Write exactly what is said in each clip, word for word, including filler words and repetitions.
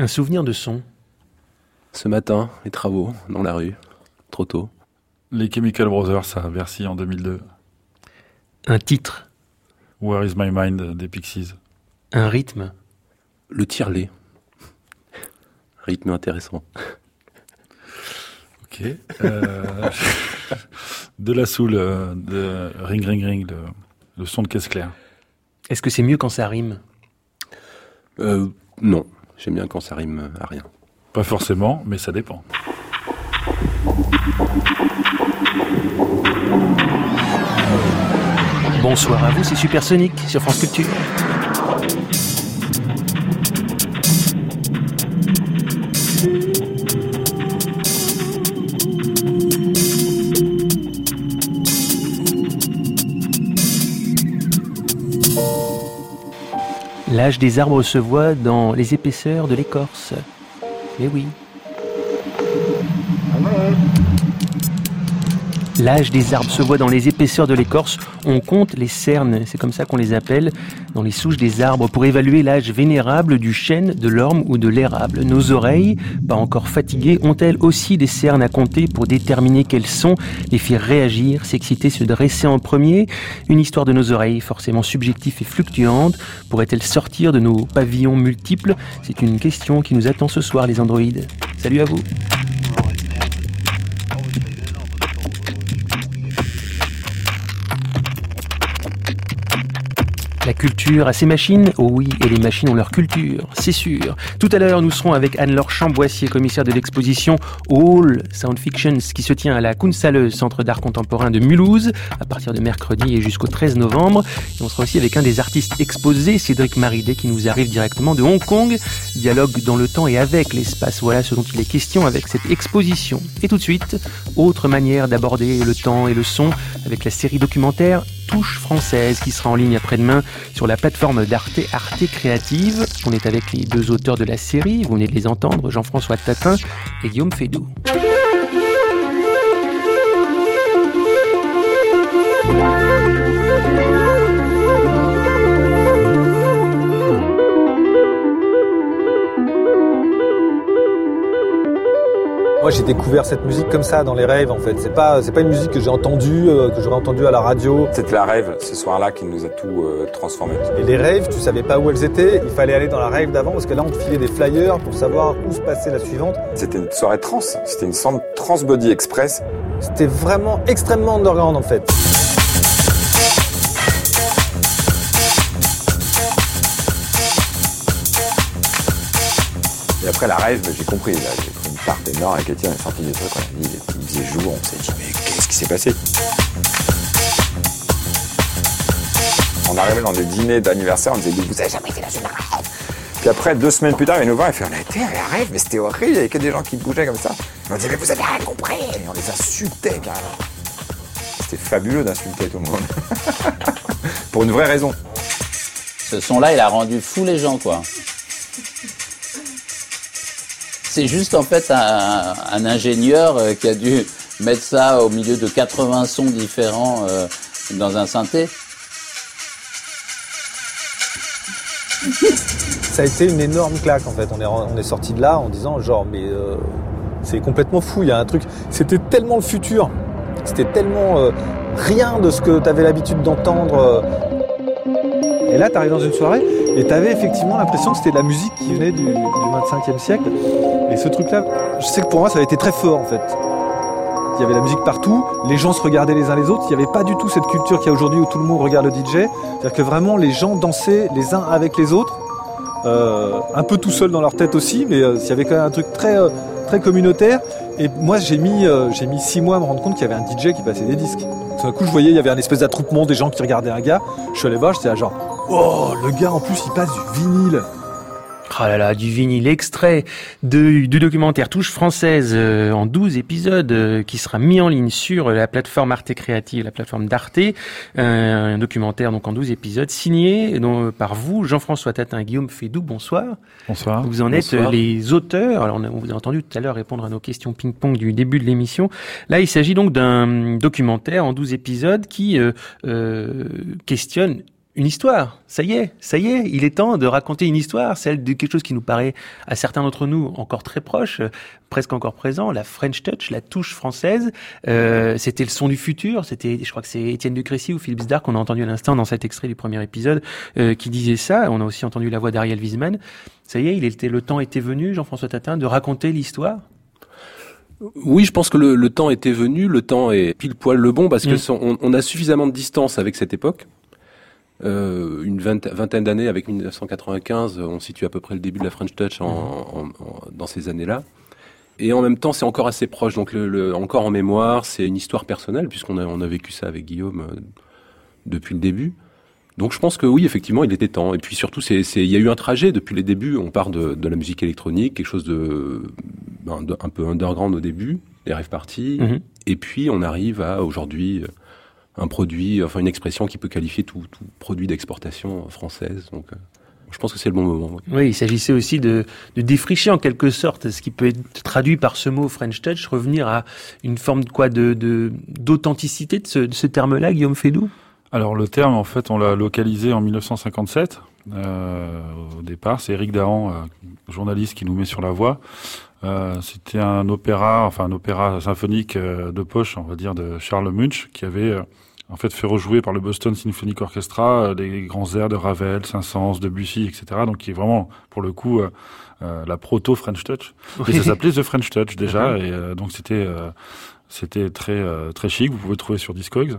Un souvenir de son. Ce matin, les travaux, dans la rue, trop tôt. Les Chemical Brothers à Bercy en deux mille deux. Un titre. Where is my mind des Pixies. Un rythme. Le tire-lait. Rythme intéressant. Ok. Euh, de la soul, euh, de Ring Ring Ring, le, le son de caisse claire. Est-ce que c'est mieux quand ça rime ? Euh, non, j'aime bien quand ça rime à rien. Pas forcément, mais ça dépend. Bonsoir à vous, c'est Supersonic sur France Culture. L'âge des arbres se voit dans les épaisseurs de l'écorce. Eh oui. L'âge des arbres se voit dans les épaisseurs de l'écorce. On compte les cernes, c'est comme ça qu'on les appelle, dans les souches des arbres pour évaluer l'âge vénérable du chêne, de l'orme ou de l'érable. Nos oreilles, pas encore fatiguées, ont-elles aussi des cernes à compter pour déterminer quels sons les faire réagir, s'exciter, se dresser en premier ? Une histoire de nos oreilles, forcément subjective et fluctuante. Pourrait-elle sortir de nos pavillons multiples ? C'est une question qui nous attend ce soir, les androïdes. Salut à vous. La culture a ses machines, oh oui, et les machines ont leur culture, c'est sûr. Tout à l'heure, nous serons avec Anne-Laure Chamboissier, commissaire de l'exposition All Sound Fictions, qui se tient à la Kunsthalle, centre d'art contemporain de Mulhouse, à partir de mercredi et jusqu'au treize novembre. Et on sera aussi avec un des artistes exposés, Cédric Maridé, qui nous arrive directement de Hong Kong. Dialogue dans le temps et avec l'espace, voilà ce dont il est question avec cette exposition. Et tout de suite, autre manière d'aborder le temps et le son, avec la série documentaire Touche française qui sera en ligne après-demain sur la plateforme d'Arte, Arte Créative. On est avec les deux auteurs de la série, vous venez de les entendre, Jean-François Tatin et Guillaume Fédoux. Moi, j'ai découvert cette musique comme ça, dans les rêves, en fait. C'est pas, c'est pas une musique que j'ai entendue, euh, que j'aurais entendue à la radio. C'était la rêve, ce soir-là, qui nous a tout euh, transformé. Et les rêves, tu savais pas où elles étaient. Il fallait aller dans la rêve d'avant, parce que là, on te filait des flyers pour savoir où se passait la suivante. C'était une soirée trans. C'était une sorte de Trans Body Express. C'était vraiment extrêmement underground, en fait. Et après la rêve, j'ai compris. Là, j'ai pris une part énorme avec Étienne, on est sorti des trucs, on a dit, il faisait jour, on s'est dit, mais qu'est-ce qui s'est passé ? On arrivait dans des dîners d'anniversaire, on disait, vous avez jamais été dans une rêve ? Puis après, deux semaines plus tard, il nous voit, il fait, on a été à la rêve, mais c'était horrible, il n'y avait que des gens qui bougeaient comme ça. On disait, mais vous avez rien compris ! Et on les insultait carrément. C'était fabuleux d'insulter tout le monde. Pour une vraie raison. Ce son-là, il a rendu fou les gens, quoi. C'est juste en fait un, un ingénieur euh, qui a dû mettre ça au milieu de quatre-vingts sons différents euh, dans un synthé. Ça a été une énorme claque, en fait. On est, on est sorti de là en disant, genre, mais euh, c'est complètement fou. Il y a un truc. C'était tellement le futur. C'était tellement euh, rien de ce que tu avais l'habitude d'entendre. Euh. Et là, tu arrives dans une soirée et tu avais effectivement l'impression que c'était de la musique qui venait du, du vingt-cinquième siècle. Et ce truc-là, je sais que pour moi, ça a été très fort, en fait. Il y avait la musique partout, les gens se regardaient les uns les autres. Il n'y avait pas du tout cette culture qu'il y a aujourd'hui où tout le monde regarde le D J. C'est-à-dire que vraiment, les gens dansaient les uns avec les autres. Euh, un peu tout seul dans leur tête aussi, mais euh, il y avait quand même un truc très, euh, très communautaire. Et moi, j'ai mis, euh, j'ai mis six mois à me rendre compte qu'il y avait un D J qui passait des disques. Tout d'un coup, je voyais, il y avait un espèce d'attroupement des gens qui regardaient un gars. Je suis allé voir, j'étais là genre, oh, le gars en plus, il passe du vinyle. Ah là là, du vinyle, extrait de, du documentaire Touche française euh, en douze épisodes euh, qui sera mis en ligne sur la plateforme Arte Créative, la plateforme d'Arte. Euh, un documentaire donc en douze épisodes signé donc, par vous, Jean-François Tatin, Guillaume Fédoux. Bonsoir. Bonsoir. Vous en êtes Bonsoir. les auteurs. Alors on, a, on vous a entendu tout à l'heure répondre à nos questions ping-pong du début de l'émission. Là, il s'agit donc d'un documentaire en douze épisodes qui euh, euh, questionne une histoire. Ça y est, ça y est, il est temps de raconter une histoire, celle de quelque chose qui nous paraît à certains d'entre nous encore très proche, euh, presque encore présent, la French Touch, la touche française. Euh, c'était le son du futur. C'était, je crois que c'est Étienne de Crécy ou Philippe Zdar qu'on a entendu à l'instant dans cet extrait du premier épisode euh, qui disait ça. On a aussi entendu la voix d'Ariel Wiesman. Ça y est, il était, le temps était venu, Jean-François Tatin, de raconter l'histoire. Oui, je pense que le, le temps était venu, le temps est pile poil le bon, parce que mmh. on, on a suffisamment de distance avec cette époque. Euh, une vingtaine, vingtaine d'années avec dix-neuf cent quatre-vingt-quinze, on situe à peu près le début de la French Touch en, en, en, dans ces années-là. Et en même temps, c'est encore assez proche, donc le, le, encore en mémoire, c'est une histoire personnelle, puisqu'on a, on a vécu ça avec Guillaume euh, depuis le début. Donc je pense que oui, effectivement, il était temps. Et puis surtout, c'est, c'est, il y a eu un trajet depuis les débuts. On part de, de la musique électronique, quelque chose de, ben, de un peu underground au début, les rave parties, mm-hmm. et puis on arrive à aujourd'hui un produit, enfin une expression qui peut qualifier tout, tout produit d'exportation française. Donc euh, je pense que c'est le bon moment. Oui, oui, il s'agissait aussi de, de défricher en quelque sorte ce qui peut être traduit par ce mot French Touch, revenir à une forme de quoi, de, de d'authenticité de ce, de ce terme-là, Guillaume Fédoux. Alors le terme, en fait, on l'a localisé en dix-neuf cent cinquante-sept. Euh, au départ, c'est Éric Dahan, euh, journaliste, qui nous met sur la voie. Euh, c'était un opéra, enfin un opéra symphonique euh, de poche, on va dire, de Charles Munch, qui avait euh, en fait fait rejouer par le Boston Symphonic Orchestra euh, des grands airs de Ravel, Saint-Saëns, Debussy, et cetera. Donc qui est vraiment, pour le coup, euh, euh, la proto French Touch. Oui. Et ça s'appelait The French Touch déjà, mm-hmm. et euh, donc c'était euh, c'était très euh, très chic. Vous pouvez le trouver sur Discogs.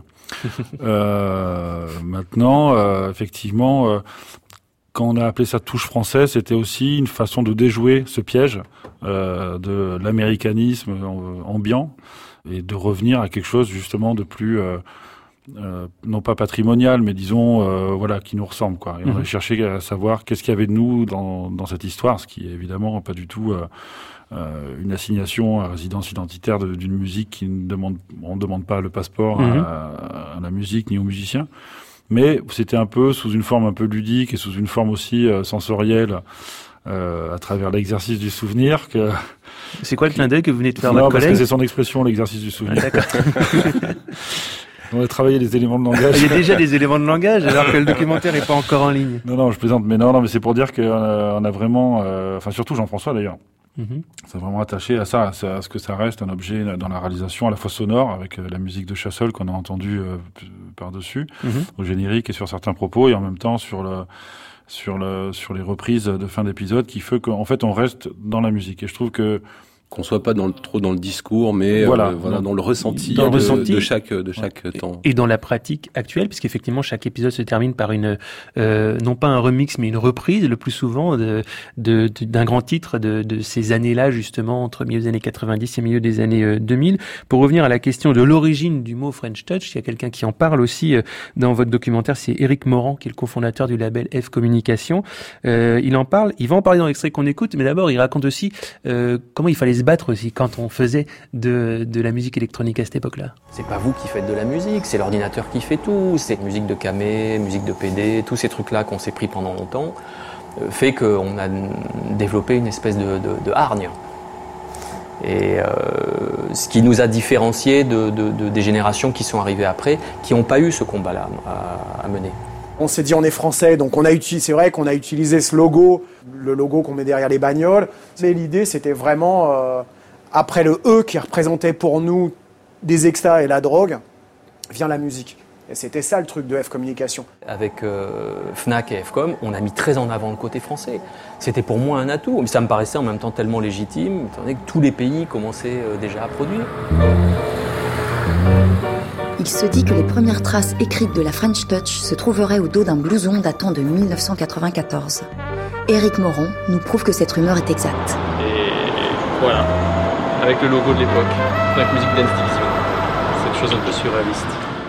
euh, maintenant, euh, effectivement, euh, quand on a appelé ça touche française, c'était aussi une façon de déjouer ce piège euh, de l'américanisme ambiant et de revenir à quelque chose justement de plus euh, euh, non pas patrimonial, mais disons euh, voilà, qui nous ressemble, quoi. Et mmh. on a cherché à savoir qu'est-ce qu'il y avait de nous dans dans cette histoire, ce qui est évidemment pas du tout euh, Euh, une assignation à résidence identitaire de, d'une musique qui ne demande, on ne demande pas le passeport mmh. à, à la musique ni aux musiciens, mais c'était un peu sous une forme un peu ludique et sous une forme aussi euh, sensorielle euh, à travers l'exercice du souvenir que. C'est quoi le clin d'œil que vous venez de faire, non, votre parce collègue ? Que c'est son expression, l'exercice du souvenir. Ah, d'accord. On a travaillé les éléments de langage. Il y a déjà des éléments de langage alors que le documentaire n'est pas encore en ligne. Non, non, je plaisante, mais non, non, mais c'est pour dire qu'on a, on a vraiment, euh, enfin surtout Jean-François d'ailleurs. Mmh. C'est vraiment attaché à ça, à ce que ça reste un objet dans la réalisation à la fois sonore, avec la musique de Chassol qu'on a entendue euh, par-dessus, mmh. au générique et sur certains propos, et en même temps sur le, sur le, sur les reprises de fin d'épisode, qui fait qu'en fait on reste dans la musique. Et je trouve que qu'on soit pas dans le, trop dans le discours, mais voilà, euh, voilà, dans, dans le ressenti, dans le de, ressenti de chaque de chaque et, temps. Et dans la pratique actuelle, puisqu'effectivement chaque épisode se termine par une euh, non pas un remix, mais une reprise, le plus souvent de, de, de d'un grand titre de, de ces années-là, justement entre milieu des années quatre-vingt-dix et milieu des années euh, deux mille. Pour revenir à la question de l'origine du mot French Touch, il y a quelqu'un qui en parle aussi euh, dans votre documentaire, c'est Éric Morand, qui est le cofondateur du label F Communication. Euh, il en parle, il va en parler dans l'extrait qu'on écoute, mais d'abord il raconte aussi euh, comment il fallait se battre aussi quand on on faisait de, de la musique électronique à cette époque-là. C'est pas vous qui faites de la musique, c'est l'ordinateur qui fait tout. C'est musique de camé, musique de P D, tous ces trucs-là qu'on s'est pris pendant longtemps, euh, fait qu'on a développé une espèce de, de, de hargne. Et euh, ce qui nous a différenciés de, de, de, des générations qui sont arrivées après, qui n'ont pas eu ce combat-là à, à mener. On s'est dit on est français, donc on a utilisé, c'est vrai qu'on a utilisé ce logo, le logo qu'on met derrière les bagnoles. Mais l'idée, c'était vraiment... Euh, après le E qui représentait pour nous des extas et la drogue, vient la musique. Et c'était ça le truc de F Communication. Avec euh, Fnac et F Com, on a mis très en avant le côté français. C'était pour moi un atout, mais ça me paraissait en même temps tellement légitime, étant donné que tous les pays commençaient euh, déjà à produire. Il se dit que les premières traces écrites de la French Touch se trouveraient au dos d'un blouson datant de dix-neuf cent quatre-vingt-quatorze. Éric Morand nous prouve que cette rumeur est exacte. Et voilà. Avec le logo de l'époque, Fnac Music Dance Division. Cette chose un peu surréaliste.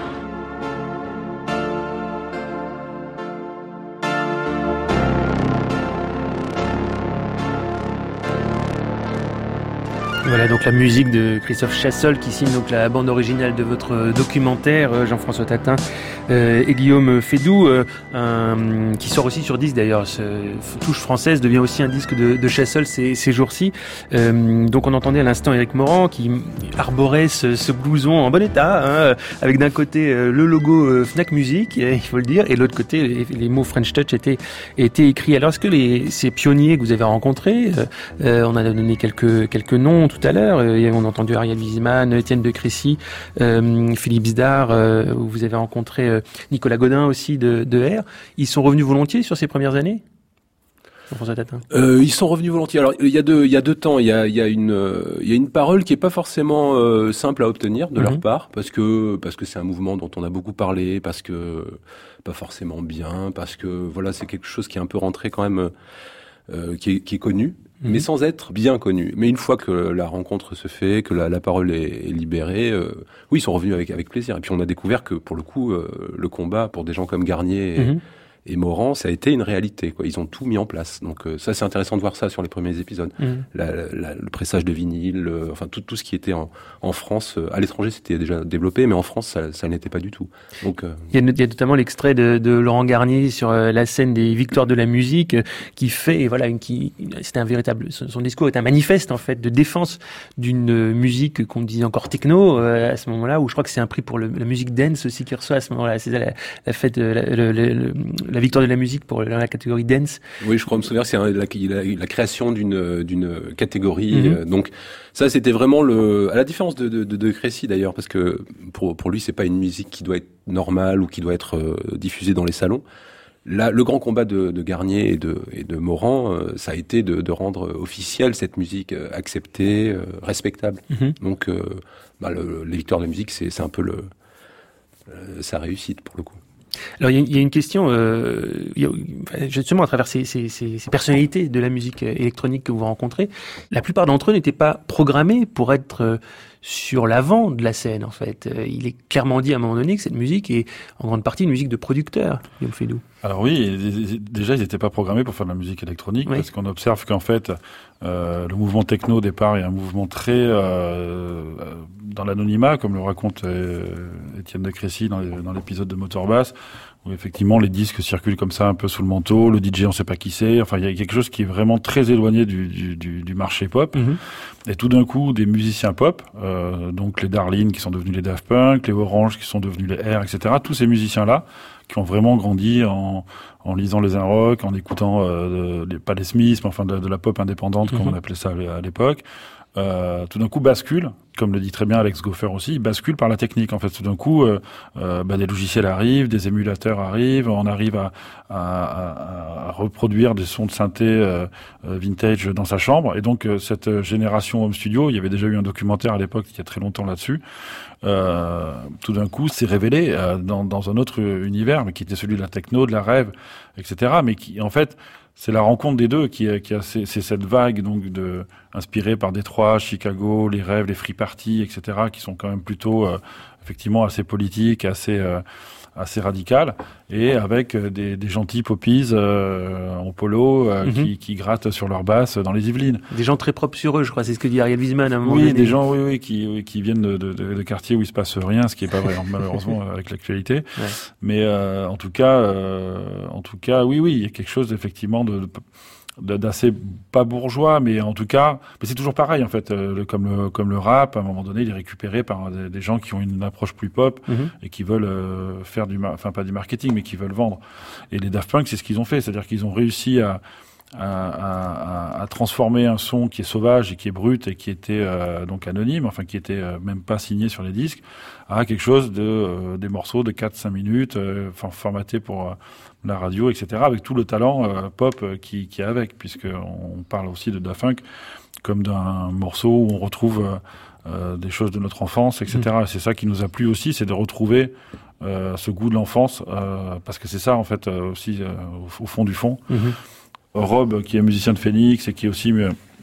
Voilà donc la musique de Christophe Chassol qui signe donc la bande originale de votre documentaire, Jean-François Tatin. euh, et Guillaume Fédoux, euh, un, qui sort aussi sur disque d'ailleurs. Ce, Touche française devient aussi un disque de, de Chassol ces, ces jours-ci. Euh, donc on entendait à l'instant Éric Morand qui arborait ce, ce blouson en bon état, hein, avec d'un côté euh, le logo euh, Fnac Music, il faut le dire, et de l'autre côté les, les mots French Touch étaient, étaient écrits. Alors est-ce que les, ces pionniers que vous avez rencontrés, euh, euh, on a donné quelques, quelques noms tout à l'heure, euh, on a entendu Ariel Wiesmann, Étienne de Crécy, euh, Philippe Zdar, euh, vous avez rencontré euh, Nicolas Godin aussi de, de R, ils sont revenus volontiers sur ces premières années ? Euh, ils sont revenus volontiers. Alors il y a deux, il y a deux temps. Il y a, il y a une, euh, il y a une parole qui est pas forcément euh, simple à obtenir de mm-hmm. leur part, parce que parce que c'est un mouvement dont on a beaucoup parlé, parce que pas forcément bien, parce que voilà, c'est quelque chose qui est un peu rentré quand même, euh, qui est, qui est connu, mm-hmm. mais sans être bien connu. Mais une fois que la rencontre se fait, que la, la parole est, est libérée, euh, oui, ils sont revenus avec avec plaisir. Et puis on a découvert que pour le coup, euh, le combat pour des gens comme Garnier. Et, mm-hmm. Et Morand, ça a été une réalité, quoi. Ils ont tout mis en place. Donc euh, ça, c'est intéressant de voir ça sur les premiers épisodes. Mmh. La, la, le pressage de vinyle, le, enfin tout, tout ce qui était en, en France, euh, à l'étranger, c'était déjà développé, mais en France, ça, ça n'était pas du tout. Donc euh... il, y a, il y a notamment l'extrait de, de Laurent Garnier sur euh, la scène des Victoires de la musique, euh, qui fait, et voilà, une, qui, c'était un véritable, son, son discours est un manifeste en fait de défense d'une euh, musique qu'on disait encore techno euh, à ce moment-là, où je crois que c'est un prix pour le, la musique dance aussi qui reçoit à ce moment-là. C'est ça, la, la fête, euh, la, le, le, le, la victoire de la musique pour la catégorie dance. Oui, je crois me souvenir, c'est un, la, la, la création d'une, d'une catégorie. Mm-hmm. Euh, donc ça, c'était vraiment le, à la différence de, de, de, de Crécy d'ailleurs, parce que pour, pour lui, c'est pas une musique qui doit être normale ou qui doit être euh, diffusée dans les salons. Là, le grand combat de, de Garnier et de, et de Morand, euh, ça a été de, de rendre officielle cette musique euh, acceptée, euh, respectable. Mm-hmm. Donc, euh, bah, le, les victoires de la musique, c'est, c'est un peu le, euh, sa réussite pour le coup. Alors il y, y a une question, euh, y a, justement à travers ces, ces, ces, ces personnalités de la musique électronique que vous rencontrez, la plupart d'entre eux n'étaient pas programmés pour être euh, sur l'avant de la scène en fait. Euh, il est clairement dit à un moment donné que cette musique est en grande partie une musique de producteur. Guillaume Fédoux. Alors oui, déjà ils n'étaient pas programmés pour faire de la musique électronique, oui. Parce qu'on observe qu'en fait euh, le mouvement techno au départ est un mouvement très euh, dans l'anonymat, comme le raconte euh, Étienne de Crécy dans, les, dans l'épisode de Motorbass, où effectivement les disques circulent comme ça un peu sous le manteau, le D J on sait pas qui c'est, enfin il y a quelque chose qui est vraiment très éloigné du, du, du, du marché pop. Mm-hmm. Et tout d'un coup des musiciens pop, euh, donc les Darlene qui sont devenus les Daft Punk, les Orange qui sont devenus les R, et cetera. Tous ces musiciens là qui ont vraiment grandi en, en lisant les un-rock, en écoutant euh, les, pas les Smiths, mais enfin de, de la pop indépendante, mm-hmm. comme on appelait ça à l'époque. Euh, tout d'un coup bascule, comme le dit très bien Alex Goffer aussi, bascule par la technique. En fait, tout d'un coup, euh, euh, bah, des logiciels arrivent, des émulateurs arrivent, on arrive à, à, à, à reproduire des sons de synthé euh, vintage dans sa chambre. Et donc euh, cette génération home studio, il y avait déjà eu un documentaire à l'époque il y a très longtemps là-dessus. Euh, tout d'un coup, s'est révélé euh, dans, dans un autre univers, mais qui était celui de la techno, de la rave, et cetera. Mais qui, en fait, c'est la rencontre des deux qui, qui a c'est, c'est cette vague donc de inspirée par Détroit, Chicago, les rêves, les free parties, et cetera, qui sont quand même plutôt euh, effectivement assez politiques, assez euh, assez radicales, et avec des, des gentils poppies euh, en polo euh, mm-hmm. qui, qui grattent sur leur basse dans les Yvelines. Des gens très propres sur eux, je crois, c'est ce que dit Ariel Wiesmann à un moment oui, donné. Des gens oui, oui, qui, qui viennent de, de, de quartiers où il se passe rien, ce qui est pas vrai malheureusement avec l'actualité. Ouais. Mais euh, en tout cas, euh, en tout cas, oui, oui, il y a quelque chose effectivement de, de d'assez pas bourgeois, mais en tout cas, mais c'est toujours pareil en fait, euh, comme le comme le rap, à un moment donné, il est récupéré par des, des gens qui ont une approche plus pop mm-hmm. et qui veulent euh, faire du, enfin pas du marketing, mais qui veulent vendre. Et les Daft Punk, c'est ce qu'ils ont fait, c'est-à-dire qu'ils ont réussi à À, à, à transformer un son qui est sauvage et qui est brut et qui était euh, donc anonyme, enfin qui était euh, même pas signé sur les disques, à quelque chose de euh, des morceaux de quatre à cinq minutes, euh, formatés pour euh, la radio, et cetera, avec tout le talent euh, pop euh, qui, qui est avec, puisque on parle aussi de Daft Punk comme d'un morceau où on retrouve euh, euh, des choses de notre enfance, et cetera. Mmh. Et c'est ça qui nous a plu aussi, c'est de retrouver euh, ce goût de l'enfance, euh, parce que c'est ça en fait euh, aussi euh, au, au fond du fond. Mmh. Rob, qui est musicien de Phoenix et qui est aussi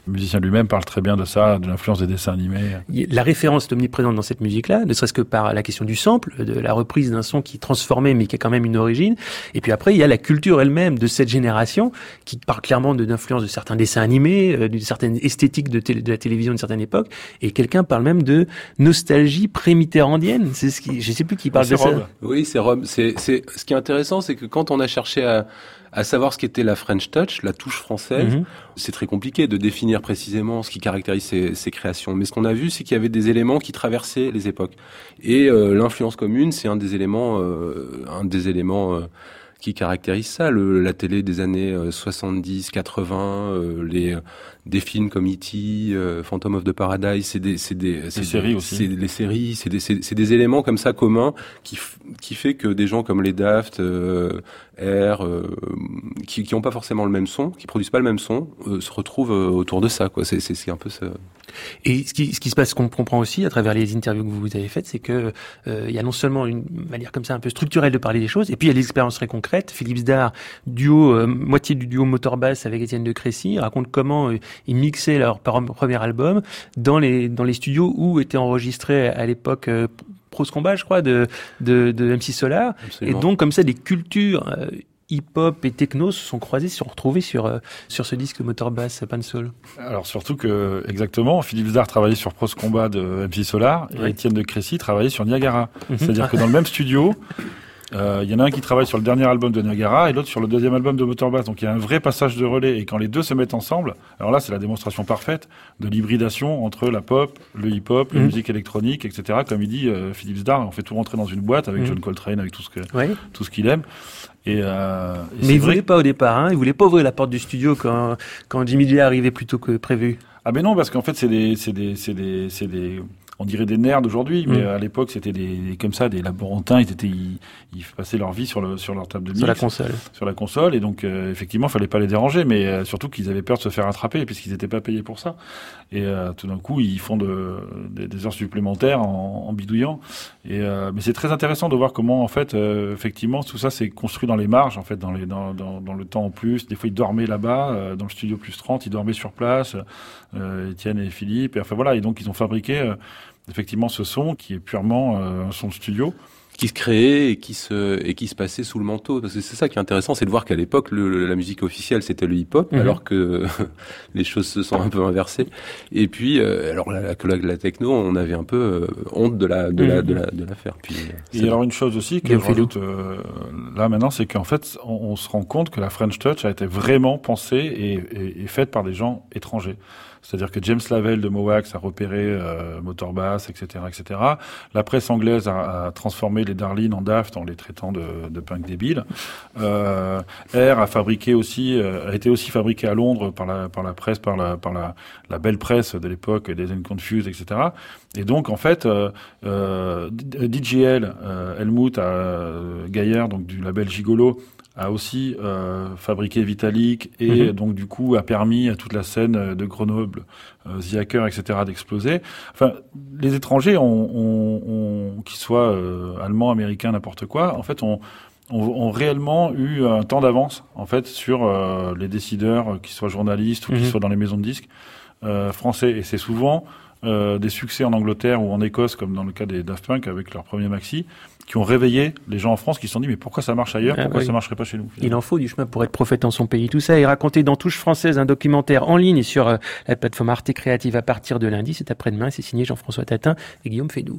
Le musicien lui-même parle très bien de ça, de l'influence des dessins animés. La référence est omniprésente dans cette musique-là, ne serait-ce que par la question du sample, de la reprise d'un son qui est transformé mais qui a quand même une origine. Et puis après, il y a la culture elle-même de cette génération qui parle clairement de l'influence de certains dessins animés, euh, d'une certaine esthétique de, télé, de la télévision d'une certaine époque. Et quelqu'un parle même de nostalgie pré-mitterrandienne. C'est ce qui, je sais plus qui parle c'est de Rome. ça. Oui, c'est Rome. C'est, c'est, ce qui est intéressant, c'est que quand on a cherché à, à savoir ce qu'était la French Touch, la touche française, mm-hmm. c'est très compliqué de définir précisément ce qui caractérise ces, ces créations. Mais ce qu'on a vu, c'est qu'il y avait des éléments qui traversaient les époques. Et euh, l'influence commune, c'est un des éléments, euh, un des éléments euh, qui caractérise ça. Le, la télé des années euh, soixante-dix, quatre-vingts, euh, les des films comme E T, euh, Phantom of the Paradise, c'est des, c'est des, c'est des des séries aussi. C'est les séries, c'est des, c'est, c'est des éléments comme ça communs qui, f- qui fait que des gens comme les Daft, euh, Air, euh, qui, qui ont pas forcément le même son, qui produisent pas le même son, euh, se retrouvent euh, autour de ça, quoi. C'est, c'est, c'est un peu ça. Et ce qui, ce qui se passe, qu'on comprend aussi à travers les interviews que vous avez faites, c'est que euh, il y a non seulement une manière comme ça un peu structurelle de parler des choses, et puis il y a l'expérience très concrète. Philippe Zdar, duo, euh, moitié du duo moteur-basse avec Étienne de Crécy, raconte comment euh, ils mixaient leur premier album dans les dans les studios où étaient enregistrés à l'époque euh, Prose Combat, je crois, de de, de M C Solar. Absolument. Et donc comme ça, des cultures euh, hip-hop et techno se sont croisés, se sont retrouvés sur euh, sur ce disque moteur-basse Pan Soul. Alors surtout que exactement, Philippe Zdar travaillait sur Prose Combat de M C Solar et oui. Étienne de Crécy travaillait sur Niagara. Mm-hmm. C'est-à-dire que dans le même studio, il euh, y en a un qui travaille sur le dernier album de Niagara et l'autre sur le deuxième album de Motorbass. Donc il y a un vrai passage de relais. Et quand les deux se mettent ensemble, alors là c'est la démonstration parfaite de l'hybridation entre la pop, le hip-hop, mmh. la musique électronique, et cetera. Comme il dit euh, Philippe Zdar, on fait tout rentrer dans une boîte avec mmh. John Coltrane, avec tout ce que ouais. tout ce qu'il aime. Et, euh, et mais il voulait pas au départ, hein. Il voulait pas ouvrir la porte du studio quand quand Jimmy Lee est arrivé plus tôt que prévu. Ah ben non, parce qu'en fait c'est des c'est des c'est des c'est des on dirait des nerds d'aujourd'hui, mais mmh. à l'époque c'était des comme ça, des laborantins. Ils étaient, ils, ils passaient leur vie sur le sur leur table de mix, sur la console, sur la console, et donc euh, effectivement, fallait pas les déranger, mais euh, surtout qu'ils avaient peur de se faire attraper puisqu'ils n'étaient pas payés pour ça. Et euh, tout d'un coup, ils font de, de des heures supplémentaires en, en bidouillant. Et euh, mais c'est très intéressant de voir comment en fait, euh, effectivement, tout ça c'est construit dans les marges, en fait, dans les dans dans, dans le temps en plus. Des fois, ils dormaient là-bas, euh, dans le studio plus trente, ils dormaient sur place, euh, Étienne et Philippe. Et enfin voilà, et donc ils ont fabriqué euh, effectivement ce son qui est purement euh, un son de studio qui se créait et qui se et qui se passait sous le manteau, parce que c'est ça qui est intéressant, c'est de voir qu'à l'époque le, la musique officielle c'était le hip-hop, mmh. alors que les choses se sont un peu inversées. Et puis euh, alors la, la, la techno, on avait un peu euh, honte de la de mmh. la de la de l'affaire. Puis et alors là. Une chose aussi que je rajoute euh, là maintenant, c'est qu'en fait on, on se rend compte que la French Touch a été vraiment pensée et, et, et faite par des gens étrangers. C'est-à-dire que James Lavelle de Mowax a repéré euh, Motorbass, et cetera, et cetera. La presse anglaise a, a transformé les Darlene en Daft en les traitant de, de punk débiles. Euh, Air a fabriqué aussi, euh, a été aussi fabriqué à Londres par la par la presse, par la par la, la belle presse de l'époque, des Unconfused, et cetera. Et donc en fait, euh, euh, D J L, euh, Helmut euh, Gaillard, donc du label Gigolo, a aussi euh, fabriqué Vitalik et mmh. donc du coup a permis à toute la scène de Grenoble, euh, The Hacker, et cetera d'exploser. Enfin, les étrangers, ont, ont, ont, qu'ils soient euh, allemands, américains, n'importe quoi, en fait, ont, ont, ont réellement eu un temps d'avance en fait sur euh, les décideurs, qu'ils soient journalistes ou mmh. qu'ils soient dans les maisons de disques euh, français. Et c'est souvent euh, des succès en Angleterre ou en Écosse, comme dans le cas des Daft Punk avec leur premier maxi, qui ont réveillé les gens en France, qui se sont dit mais pourquoi ça marche ailleurs, pourquoi ah, oui. ça marcherait pas chez nous finalement. Il en faut du chemin pour être prophète dans son pays. Tout ça est raconté dans Touche Française, un documentaire en ligne sur euh, la plateforme Arte Créative à partir de lundi, c'est après-demain, c'est signé Jean-François Tatin et Guillaume Fédoux.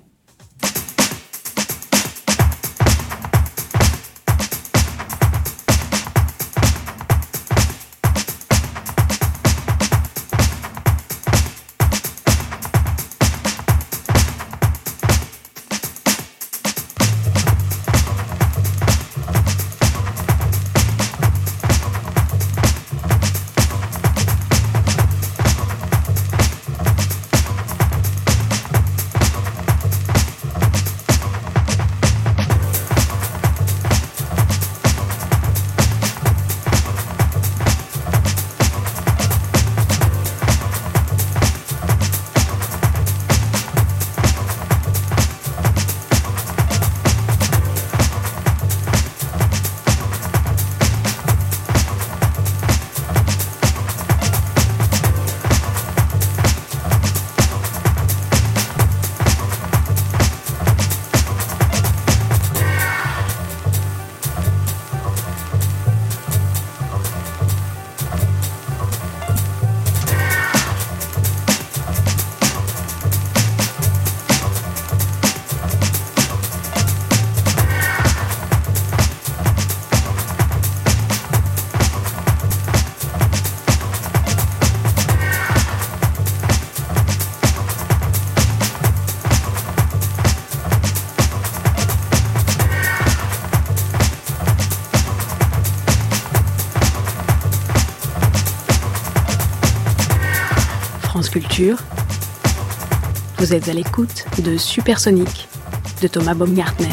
France Culture. Vous êtes à l'écoute de Supersonic de Thomas Baumgartner.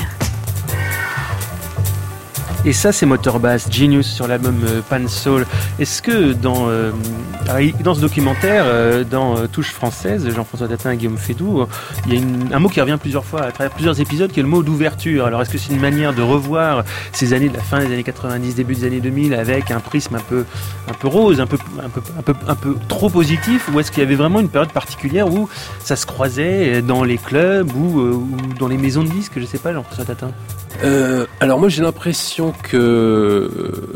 Et ça, c'est Motorbass, Genius sur l'album euh, Pan Soul. Est-ce que dans euh, dans ce documentaire, euh, dans euh, Touche française, Jean-François Tatin et Guillaume Fédoux, il y a une, un mot qui revient plusieurs fois à travers plusieurs épisodes, qui est le mot d'ouverture. Alors, est-ce que c'est une manière de revoir ces années de la fin des années quatre-vingt-dix, début des années deux mille, avec un prisme un peu un peu rose, un peu un peu un peu un peu trop positif, ou est-ce qu'il y avait vraiment une période particulière où ça se croisait dans les clubs ou, euh, ou dans les maisons de disques, je sais pas, Jean-François Tatin? Euh, alors moi j'ai l'impression que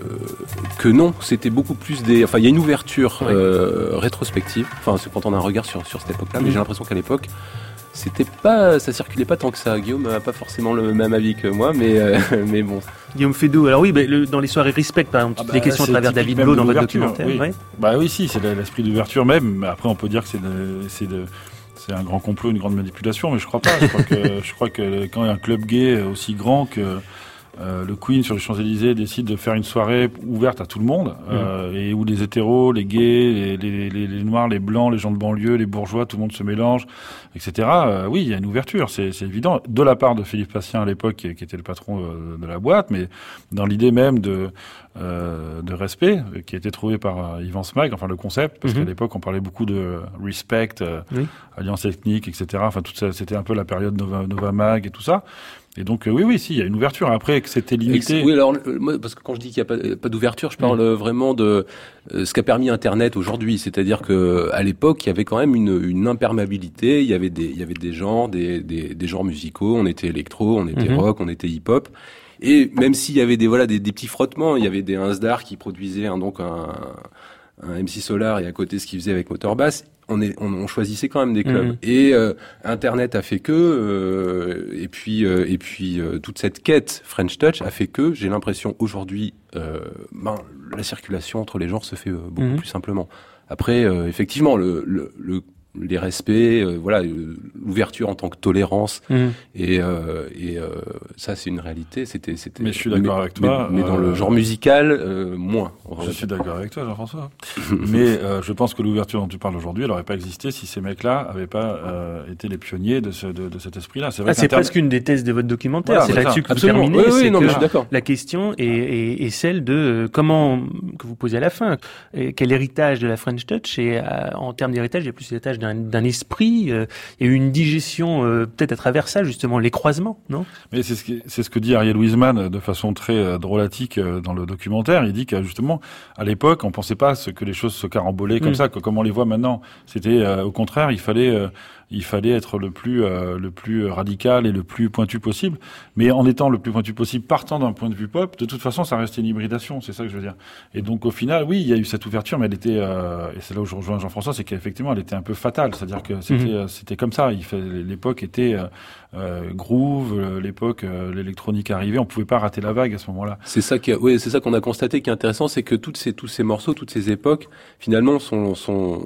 que non, c'était beaucoup plus des. Enfin il y a une ouverture ouais. euh, rétrospective. Enfin c'est quand on a un regard sur sur cette époque-là, mmh. mais j'ai l'impression qu'à l'époque c'était pas, ça circulait pas tant que ça. Guillaume a pas forcément le même avis que moi, mais euh, mais bon. Guillaume Fédoux. Alors oui, bah, le, dans les soirées Respect par exemple, toutes ah bah, les questions à travers David Blo dans votre documentaire. Oui. Ouais. Bah oui, si c'est l'esprit d'ouverture même. Mais après on peut dire que c'est de, c'est de c'est un grand complot, une grande manipulation, mais je crois pas. Je crois que, je crois que quand il y a un club gay aussi grand que euh, le Queen sur les Champs-Élysées décide de faire une soirée ouverte à tout le monde, mmh. euh, et où les hétéros, les gays, les, les, les, les noirs, les blancs, les gens de banlieue, les bourgeois, tout le monde se mélange, et cetera. Euh, oui, il y a une ouverture, c'est, c'est évident, de la part de Philippe Passien à l'époque, qui, qui était le patron euh, de la boîte, mais dans l'idée même de Euh, de respect qui a été trouvé par euh, Yvan Smag, enfin le concept, parce mm-hmm. qu'à l'époque on parlait beaucoup de respect, euh, oui. alliance ethnique, et cetera. Enfin tout ça, c'était un peu la période Nova, Nova Mag et tout ça. Et donc euh, oui, oui, si, il y a une ouverture. Après que c'était limité. Oui, alors moi, parce que quand je dis qu'il n'y a pas, pas d'ouverture, je parle mm. vraiment de euh, ce qu'a permis Internet aujourd'hui. C'est-à-dire que à l'époque, il y avait quand même une, une imperméabilité. Il y avait des, il y avait des genres, des, des, des genres musicaux. On était électro, on était mm-hmm. rock, on était hip-hop. Et même s'il y avait des voilà des, des petits frottements, il y avait des Insdar qui produisaient un, donc un, un M C Solar et à côté ce qu'ils faisaient avec Motorbass, on, est, on, on choisissait quand même des clubs. Mmh. Et euh, Internet a fait que, euh, et puis euh, et puis euh, toute cette quête French Touch a fait que j'ai l'impression aujourd'hui, euh, ben la circulation entre les genres se fait euh, beaucoup mmh. plus simplement. Après, euh, effectivement, le, le, le les respects, euh, voilà, euh, l'ouverture en tant que tolérance, mmh. et, euh, et euh, ça c'est une réalité. C'était, c'était. Mais je suis d'accord mais, avec toi. Mais, mais dans euh, le genre musical, euh, moins. Je suis d'accord avec toi, Jean-François. mais euh, je pense que l'ouverture dont tu parles aujourd'hui, elle n'aurait pas existé si ces mecs-là avaient pas euh, été les pionniers de, ce, de, de cet esprit-là. C'est, vrai ah, c'est terme... presque une des thèses de votre documentaire. Voilà, c'est là-dessus que Absolument. vous terminez. Oui, oui, c'est non, que mais je suis d'accord. La question est, est, est celle de euh, comment que vous posez à la fin. Et quel héritage de la French Touch, et euh, en termes d'héritage, il y a plus l'héritage d'un, d'un esprit. Euh, il y a eu une digestion euh, peut-être à travers ça, justement, les croisements, non? Mais c'est ce, qui, c'est ce que dit Ariel Wiesman de façon très euh, drôlatique euh, dans le documentaire. Il dit que justement, à l'époque, on pensait pas ce que les choses se carambolaient comme mmh. ça, que, comme on les voit maintenant. C'était euh, au contraire, il fallait euh, il fallait être le plus euh, le plus radical et le plus pointu possible. Mais en étant le plus pointu possible, partant d'un point de vue pop, de toute façon, ça restait une hybridation. C'est ça que je veux dire. Et donc, au final, oui, il y a eu cette ouverture, mais elle était, euh, et c'est là où je rejoins Jean-François, c'est qu'effectivement, elle était un peu fatale. C'est-à-dire que c'était, mmh. c'était comme ça. Il fait, l'époque était euh, euh, groove, l'époque euh, l'électronique arrivait. On pouvait pas rater la vague à ce moment-là. C'est ça qui, a, oui, c'est ça qu'on a constaté qui est intéressant, c'est que toutes ces tous ces morceaux, toutes ces époques, finalement, sont sont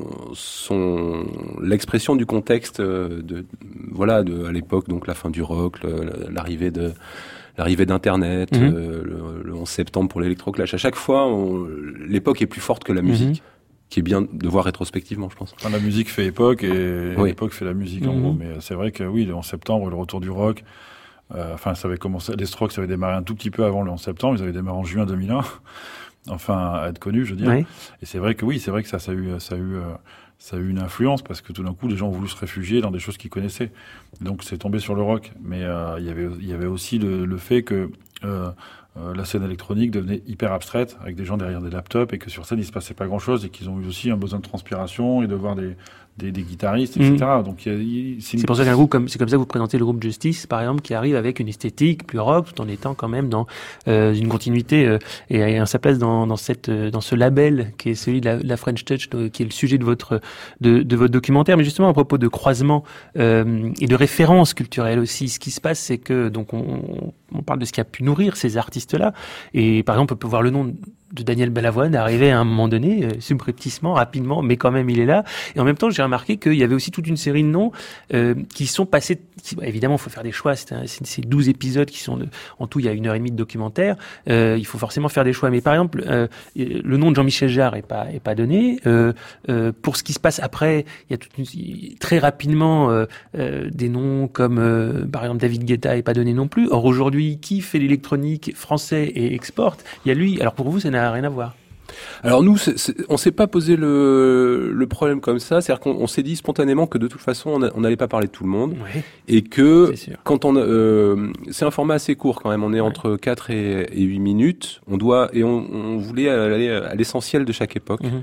sont l'expression du contexte. De, voilà, de, à l'époque, donc la fin du rock, le, l'arrivée de l'arrivée d'Internet, mmh. euh, le, le onze septembre pour l'électroclash. À chaque fois, on, l'époque est plus forte que la musique, mmh. qui est bien de voir rétrospectivement, je pense. Enfin, la musique fait époque et oui. l'époque fait la musique, mmh. en gros. Mais c'est vrai que oui, le onze septembre, le retour du rock, euh, enfin, ça avait commencé, les Strokes, ça avait démarré un tout petit peu avant le onze septembre, ils avaient démarré en juin deux mille un, enfin, à être connus, je veux dire. Oui. Et c'est vrai que oui, c'est vrai que ça, ça a eu, ça a eu, euh, ça a eu une influence parce que tout d'un coup, les gens ont voulu se réfugier dans des choses qu'ils connaissaient. Donc, c'est tombé sur le rock. Mais euh, il y avait, il y avait aussi le, le fait que euh, euh, la scène électronique devenait hyper abstraite avec des gens derrière des laptops et que sur scène, il se passait pas grand-chose et qu'ils ont eu aussi un besoin de transpiration et de voir des, des, des guitaristes, et cetera. Mmh. Donc, il y a, il, c'est, c'est pour ça qu'un groupe comme, c'est comme ça que vous présentez le groupe Justice, par exemple, qui arrive avec une esthétique plus rock, tout en étant quand même dans euh, une continuité euh, et ayant sa place dans, dans cette, euh, dans ce label qui est celui de la, la French Touch, de, qui est le sujet de votre, de, de votre documentaire. Mais justement, à propos de croisement euh, et de références culturelles aussi, ce qui se passe, c'est que donc on, on parle de ce qui a pu nourrir ces artistes-là. Et par exemple, on peut voir le nom de Daniel Balavoine arrivait à un moment donné, euh, subrepticement, rapidement, mais quand même il est là. Et en même temps, j'ai remarqué qu'il y avait aussi toute une série de noms euh, qui sont passés. Qui, bah, évidemment, il faut faire des choix. C'est, un, c'est, c'est douze épisodes qui sont de, en tout, il y a une heure et demie de documentaire. Euh, il faut forcément faire des choix. Mais par exemple, euh, le nom de Jean-Michel Jarre est pas est pas donné. Euh, euh, pour ce qui se passe après, il y a toute une, très rapidement euh, euh, des noms comme euh, par exemple David Guetta est pas donné non plus. Or aujourd'hui, qui fait l'électronique français et exporte? Il y a lui. Alors pour vous, ça n'a rien à voir. Alors nous, c'est, c'est, on s'est pas posé le, le problème comme ça. C'est-à-dire qu'on on s'est dit spontanément que de toute façon, on n'allait pas parler de tout le monde. Ouais, et que quand on... Euh, c'est un format assez court quand même. On est ouais. entre quatre et, et huit minutes. On doit... Et on, on voulait aller à l'essentiel de chaque époque. Mmh.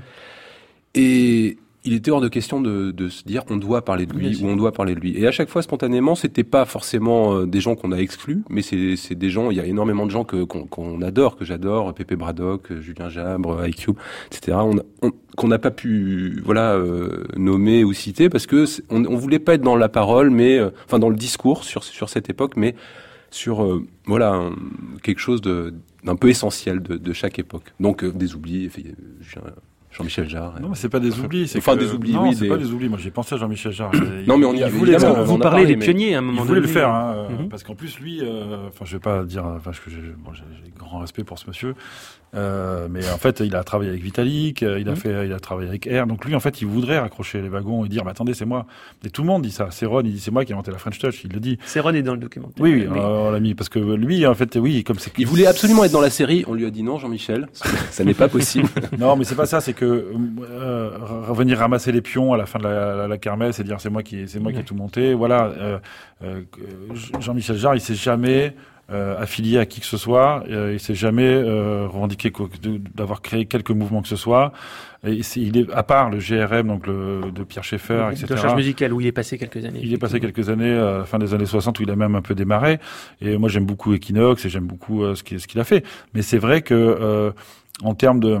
Et... il était hors de question de, de se dire on doit parler de lui ou on doit parler de lui. Et à chaque fois, spontanément, c'était pas forcément euh, des gens qu'on a exclus, mais c'est, c'est des gens, il y a énormément de gens que, qu'on, qu'on adore, que j'adore, Pépé Braddock, Julien Jabre, I Q, et cetera, on, on, qu'on n'a pas pu voilà euh, nommer ou citer parce que on, on voulait pas être dans la parole, mais euh, enfin dans le discours sur, sur cette époque, mais sur euh, voilà un, quelque chose de, d'un peu essentiel de, de chaque époque. Donc euh, des oublis, Julien, Jean-Michel Jarre. Non, mais c'est pas des oublis. C'est enfin, que... des oublis, non, oui. c'est des... pas des oublis. Moi, j'ai pensé à Jean-Michel Jarre. Il... non, mais on y a voulu. Vous, vous parlez des pionniers à un moment donné. Il voulait le faire, hein, mm-hmm. parce qu'en plus, lui, euh, enfin, je vais pas dire, enfin, que j'ai, bon, j'ai, j'ai grand respect pour ce monsieur. Euh, mais en fait, il a travaillé avec Vitalik, il a mmh. fait, il a travaillé avec Air. Donc lui, en fait, il voudrait raccrocher les wagons et dire, bah, attendez, c'est moi. Et tout le monde dit ça. Céron, il dit, c'est moi qui ai inventé la French Touch. Il le dit. Céron est dans le documentaire. Oui, oui, mais... on l'a mis parce que lui, en fait, oui, comme c'est. Il voulait absolument être dans la série. On lui a dit non, Jean-Michel. Ça n'est pas possible. Non, mais c'est pas ça. C'est que euh, revenir ramasser les pions à la fin de la, la, la kermesse et dire, c'est moi qui, c'est moi ouais. qui ai tout monté. Voilà. Euh, euh, Jean-Michel Jarre, il s'est jamais Euh, affilié à qui que ce soit, euh, il s'est jamais euh, revendiqué quoi, de, d'avoir créé quelque mouvement que ce soit. Et c'est, il est à part le G R M, donc le de Pierre Schaeffer, oui, et cetera. Le recherche musicale où il est passé quelques années. Il est passé quelques années, à la fin des années soixante, où il a même un peu démarré. Et moi, j'aime beaucoup Equinox et j'aime beaucoup euh, ce qu'il ce qu'il a fait. Mais c'est vrai que euh, en termes de